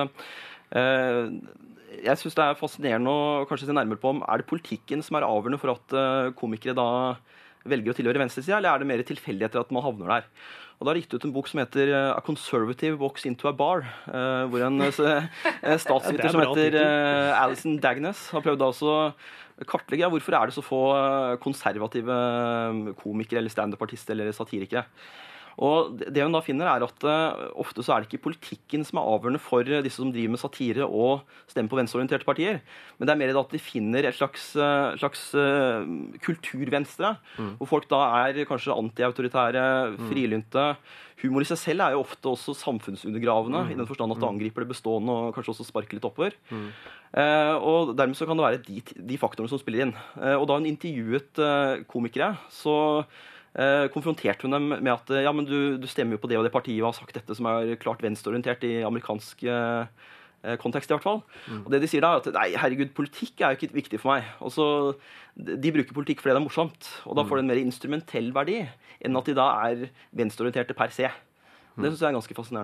uh, jeg synes det er fascinerende å kanskje se nærmere på om er det politikken som er avgjørende for at uh, komikere da velger å tilhøre venstresida, eller er det mer tilfeldigheter at man havner der? Og da har gitt ut en bok som heter A Conservative Walks into a Bar, uh, hvor en uh, statsviter som heter uh, Alison Dagnes har prøvd også å kartlegge ja, hvorfor er det så få konservative komikere eller stand-up-artister eller satirikere. Og det hun da finner er at uh, ofte så er det ikke politikken som er avgjørende for disse som driver med satire og stemmer på venstreorienterte partier, men det er mer det at de finner et slags, uh, slags uh, kulturvenstre, mm. hvor folk da er kanskje anti-autoritære, frilynte. Humor i seg selv er jo ofte også samfunnsundergravende, mm. i den forstand at det angriper det bestående og kanskje også sparker litt oppover. Mm. Uh, og dermed så kan det være de, de faktorene som spiller inn. Uh, og da hun intervjuet uh, komikere, så Uh, konfronterte hun dem med at ja, men du, du stemmer jo på det og det partiet og har sagt dette som er klart venstreorientert i amerikansk uh, kontekst i hvert fall. Mm. Og det de sier da er at nei, herregud, politikk er jo ikke viktig for meg. Og så, de bruker politikk fordi det er morsomt, og da får det en mer instrumentell verdi enn at de da er venstreorienterte per se. Mm. Det synes jeg er ganske fascinerende.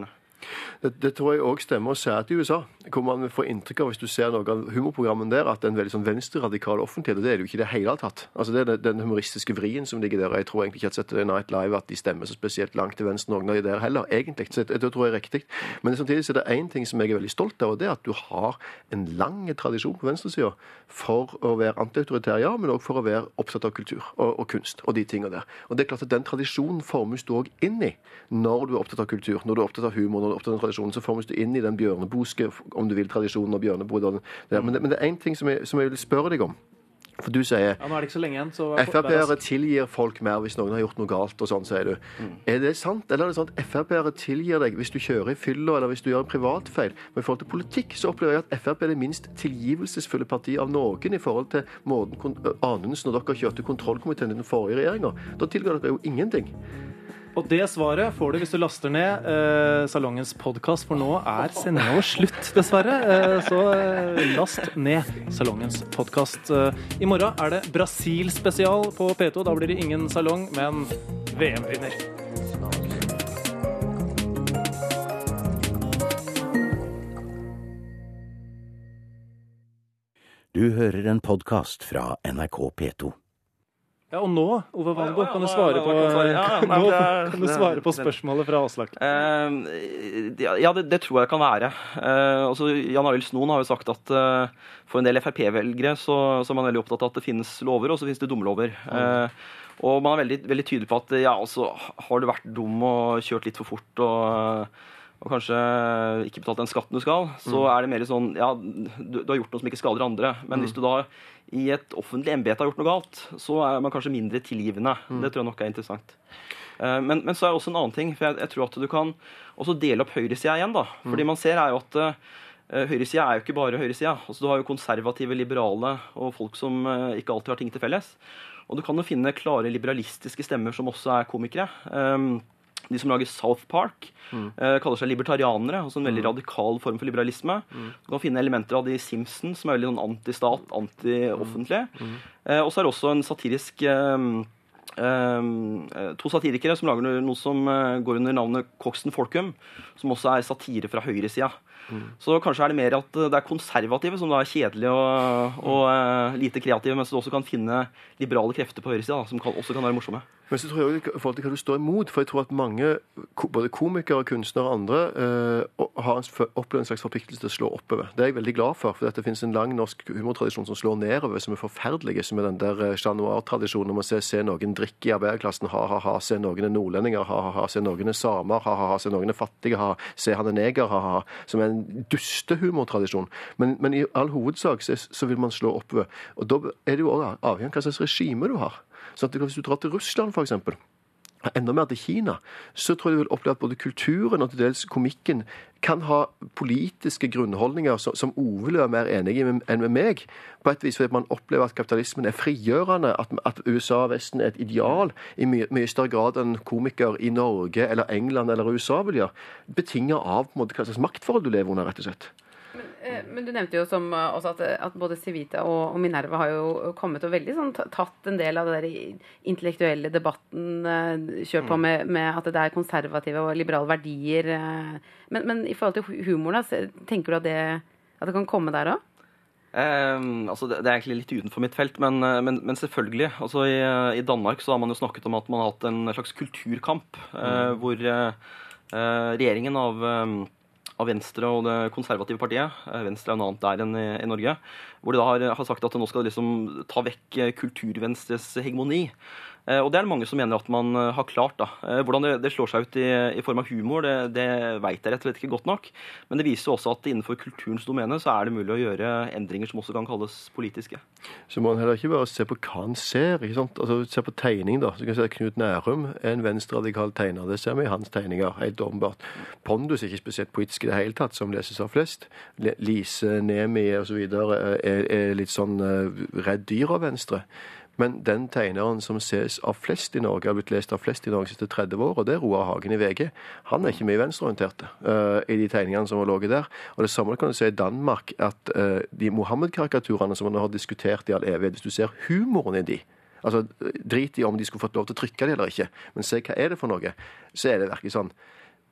Det, det tror jeg også stemmer å se at i U S A, hvor man får inntrykk av hvis du ser noe av humorprogrammen der, at det er en veldig sånn venstreradikal offentlighet, og det er det jo ikke i det hele tatt. Altså det er den, den humoristiske vrien som ligger der, og jeg tror egentlig ikke at Saturday Night Live at de stemmer så spesielt langt til venstre noen av de der heller, egentlig. Så det, det tror jeg er riktig. Men samtidig så er det en ting som jeg er veldig stolt av, og det er at du har en lang tradisjon på venstresida for å være antiautoritær, ja, men også for å være opptatt av kultur og, og kunst og de tingene der. Og det er klart at den tradisjonen formes du også inn i når du er opptatt av kultur, når du er opptatt av humor, når du er opptatt av tradisjonen, så formes du inn i den bjørneboske, om du vil, tradisjonen og bjørnebod. Men, men det er en ting som jeg, som jeg vil spørre deg om. For du sier, ja, nå er det ikke så lenge igjen, så F R P-ere tilgir folk mer hvis noen har gjort noe galt, og sånn, sier du. Mm. Er det sant, eller er det sånn at F R P-ere tilgir deg hvis du kjører i fylla, eller hvis du gjør en privatfeil? Men i forhold til politikk, så opplever jeg at F R P er det minst tilgivelsesfulle partiet av noen i forhold til måten Anundsen og dere kjørte kontrollkomiteen i den forrige regjeringen. Da tilgår dere jo ingenting. Og det svaret får du hvis du laster ned eh, Salongens podcast, for nå er sendingen vår slutt, dessverre. Eh, så eh, last ned Salongens podcast. Eh, I morgen er det Brasil-spesial på P to. Da blir det ingen salong, men V M-vinner. Du hører en podcast fra N R K P to. Ja, og nå, Ove Valgo, kan du svare på, nå, kan du svare på spørsmålet fra Aslak? Uh, ja, det, det tror jeg kan være. Uh, altså, Jan Arild Snoen har jo sagt at uh, for en del F R P-velgere så, så er man veldig opptatt av at det finnes lover, og så finnes det dumlover. Uh, og man er veldig, veldig tydelig på at ja, altså, har du vært dum og kjørt litt for fort og, og kanskje ikke betalt den skatten du skal, så mm. er det mer sånn, ja, du, du har gjort noe som ikke skader andre, men mm. hvis du da i et offentlig embete har gjort noe galt, så er man kanskje mindre tilgivende. Mm. Det tror jeg nok er interessant. Uh, men, men så er det også en annen ting, for jeg, jeg tror at du kan også dele opp høyresida igjen, da. Fordi mm. man ser er jo at uh, høyresida er jo ikke bare høyresida. Altså, du har jo konservative, liberale og folk som uh, ikke alltid har ting til felles. Og du kan jo finne klare liberalistiske stemmer som også er komikere. Um, De som lager South Park mm. uh, kaller seg libertarianere, altså en veldig mm. radikal form for liberalisme. Mm. Du kan finne elementer av de Simpsons, som er veldig sånn anti-stat, anti-offentlig. Mm. Uh, og så er det også en satirisk um, um, to satirikere som lager noe som uh, går under navnet Coxen Folkum, som også er satire fra høyresida. Mm. Så kanskje er det mer at det er konservative som da er kjedelige og, og uh, lite kreative, mens du også kan finne liberale krefter på høyresida som kan, også kan være morsomme. Men så tror jeg også i forhold til hva du står imot, for jeg tror at mange, både komikere, kunstnere og andre, uh, har en, opplever en slags forpliktelse til å slå oppover. Det er jeg veldig glad for, for det finnes en lang norsk humortradisjon som slår nedover, som er forferdelige, som er den der Chat Noir-tradisjonen om å se, se noen drikke i arbeiderklassen, ha, ha, ha, se noen er nordlendinger, ha, ha, ha, se noen er samer, ha, ha, ha, se noen er fattige, ha, se han er neger, ha, ha, ha, som er en dustehumortradisjon. Men, men i all hovedsak så, så vil man slå oppover. Og da er det jo også avhengig av hva slags regime du har. Så at hvis du drar til Russland, for eksempel, enda mer til Kina, så tror jeg du vil oppleve at både kulturen og til dels komikken kan ha politiske grunnholdninger som, som Ove er mer enig i enn med meg. På et vis fordi man opplever at kapitalismen er frigjørende, at, at U S A og Vesten er et ideal i mye, mye større grad enn komiker i Norge eller England eller U S A vil gjøre. Betinget av på en måte, hva slags maktforhold du lever under, rett og slett. Men, men du nevnte jo som, også at, at både Civita og, og Minerva har jo kommet og veldig sånn, tatt en del av det der intellektuelle debatten, kjørt på med, med at det er konservative og liberale verdier. Men, men i forhold til humoren, tenker du at det, at det kan komme der også? Um, altså det, det er egentlig litt utenfor mitt felt, men, men, men selvfølgelig. Altså i, i Danmark så har man jo snakket om at man har hatt en slags kulturkamp, mm. uh, hvor uh, regjeringen av... Um, av Venstre og det konservative partiet, Venstre er noe annet der enn i, i Norge, hvor de da har, har sagt at de nå skal liksom ta vekk kulturvenstres hegemoni. Eh, og det er det mange som mener at man har klart. da. Eh, hvordan det, det slår seg ut i, i form av humor, det, det vet jeg rett og slett ikke godt nok. Men det viser også at innenfor kulturens domene så er det mulig å gjøre endringer som også kan kalles politiske. Så må man heller ikke bare se på hva han ser, ikke sant? Altså se på tegning da. Så kan jeg si at Knut Nærum er en venstreradikal tegner. Det ser vi i hans tegninger, helt åpenbart. Pondus er ikke spesielt politisk i det hele tatt, som leses av flest. Lise, Nemi og så videre er, er litt sånn uh, redd dyr av venstre. Men den tegneren som ses av flest i Norge, har blitt lest av flest i Norge siste tretti år, og det er Roar Hagen i V G. Han er ikke mye venstreorienterte uh, i de tegningene som har ligget der. Og det samme kan du se i Danmark, at uh, de Mohammed-karikaturene som man har diskutert i all evighet, hvis du ser humoren i de, altså drit i om de skulle fått lov til å trykke det eller ikke, men se hva er det for noe, så er det virkelig sånn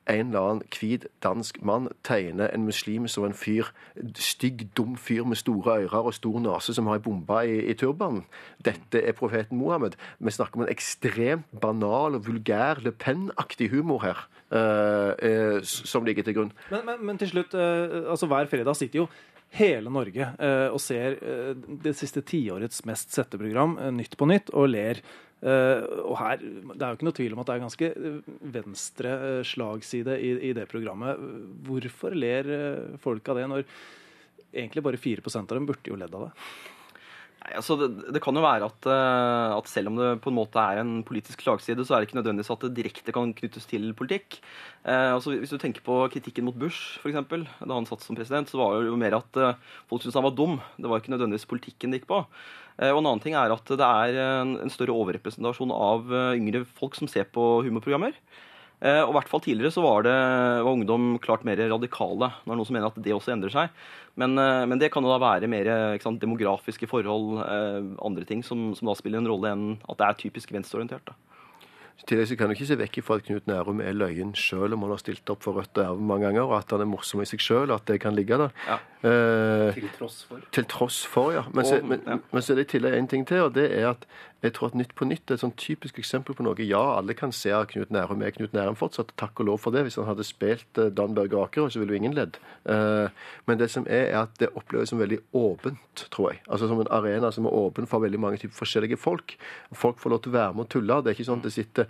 en eller annen hvit dansk mann tegner en muslim som en fyr, stygg, dum fyr med store ører og stor nase som har en bombe i, i turbanen. Dette er profeten Mohammed. Vi snakker om en ekstremt banal og vulgær Le Pen-aktig humor her, uh, uh, som ligger til grunn. Men, men, men til slutt, uh, altså hver fredag sitter jo hele Norge uh, og ser uh, det siste tiårets mest sette program, uh, Nytt på Nytt, og ler. Uh, og her, det er jo ikke noe tvil om at det er ganske venstre uh, slagside i, i det programmet. Hvorfor ler uh, folk av det, når egentlig bare fire prosent av dem burde jo ledd av det? Nei, altså det, det kan jo være at, uh, at selv om det på en måte er en politisk slagside, så er det ikke nødvendigvis at det direkte kan knyttes til politikk. Uh, altså hvis du tenker på kritikken mot Bush, for eksempel, da han satt som president, så var det jo mer at uh, folk syntes han var dum. Det var ikke nødvendigvis politikken det gikk på. Uh, og en annen ting er at det er en, en større overrepresentasjon av uh, yngre folk som ser på humorprogrammer. Uh, og i hvert fall tidligere så var det var ungdom klart mer radikale. Det er noen som mener at det også endrer seg. Men, uh, men det kan jo da være mer ikke sant, demografiske forhold, uh, andre ting som, som da spiller en rolle enn at det er typisk venstreorientert. Da. Til det så kan du ikke se vekk fra at Knut Nærum er løyen selv om han har stilt opp for Rødt og Erve mange ganger, og at han er morsom i seg selv, at det kan ligge der. Ja. Eh, til tross for. Til tross for, ja. Men, og, så, men, ja. men så er det i tillegg en ting til, og det er at jeg tror at Nytt på Nytt er et sånn typisk eksempel på noe. Ja, alle kan se at Knut Nærum er Knut Nærum fortsatt, takk og lov for det. Hvis han hadde spilt uh, Dan Børge Aker, så ville jo ingen ledd. Uh, men det som er, er at det oppleves som veldig åpent, tror jeg. Altså som en arena som er åpen for veldig mange typer forskjellige folk. Folk får lov til å være med og tulle. Det er ikke sånn at det sitter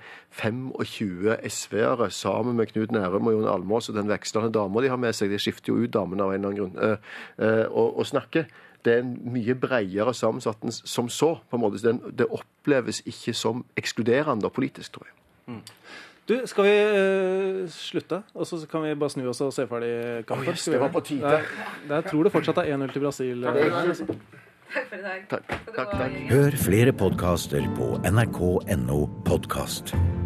tjuefem S V-ere sammen med Knut Nærum og Jon Almaas og den vekslende damer de har med seg. De skifter jo ut damene av en eller annen grunn. Uh, uh, og, og snakke. Det er en mye bredere sammensatt som så, på en måte. Det, det oppleves ikke som ekskluderende og politisk, tror jeg. Mm. Du, skal vi uh, slutte? Og så kan vi bare snu oss og se ferdig kampen. Oh, yes, det var på tide. Jeg tror det fortsatt er en null til Brasil. Takk for i dag. Takk. Takk, takk. Hør flere podcaster på N R K punktum no podcast.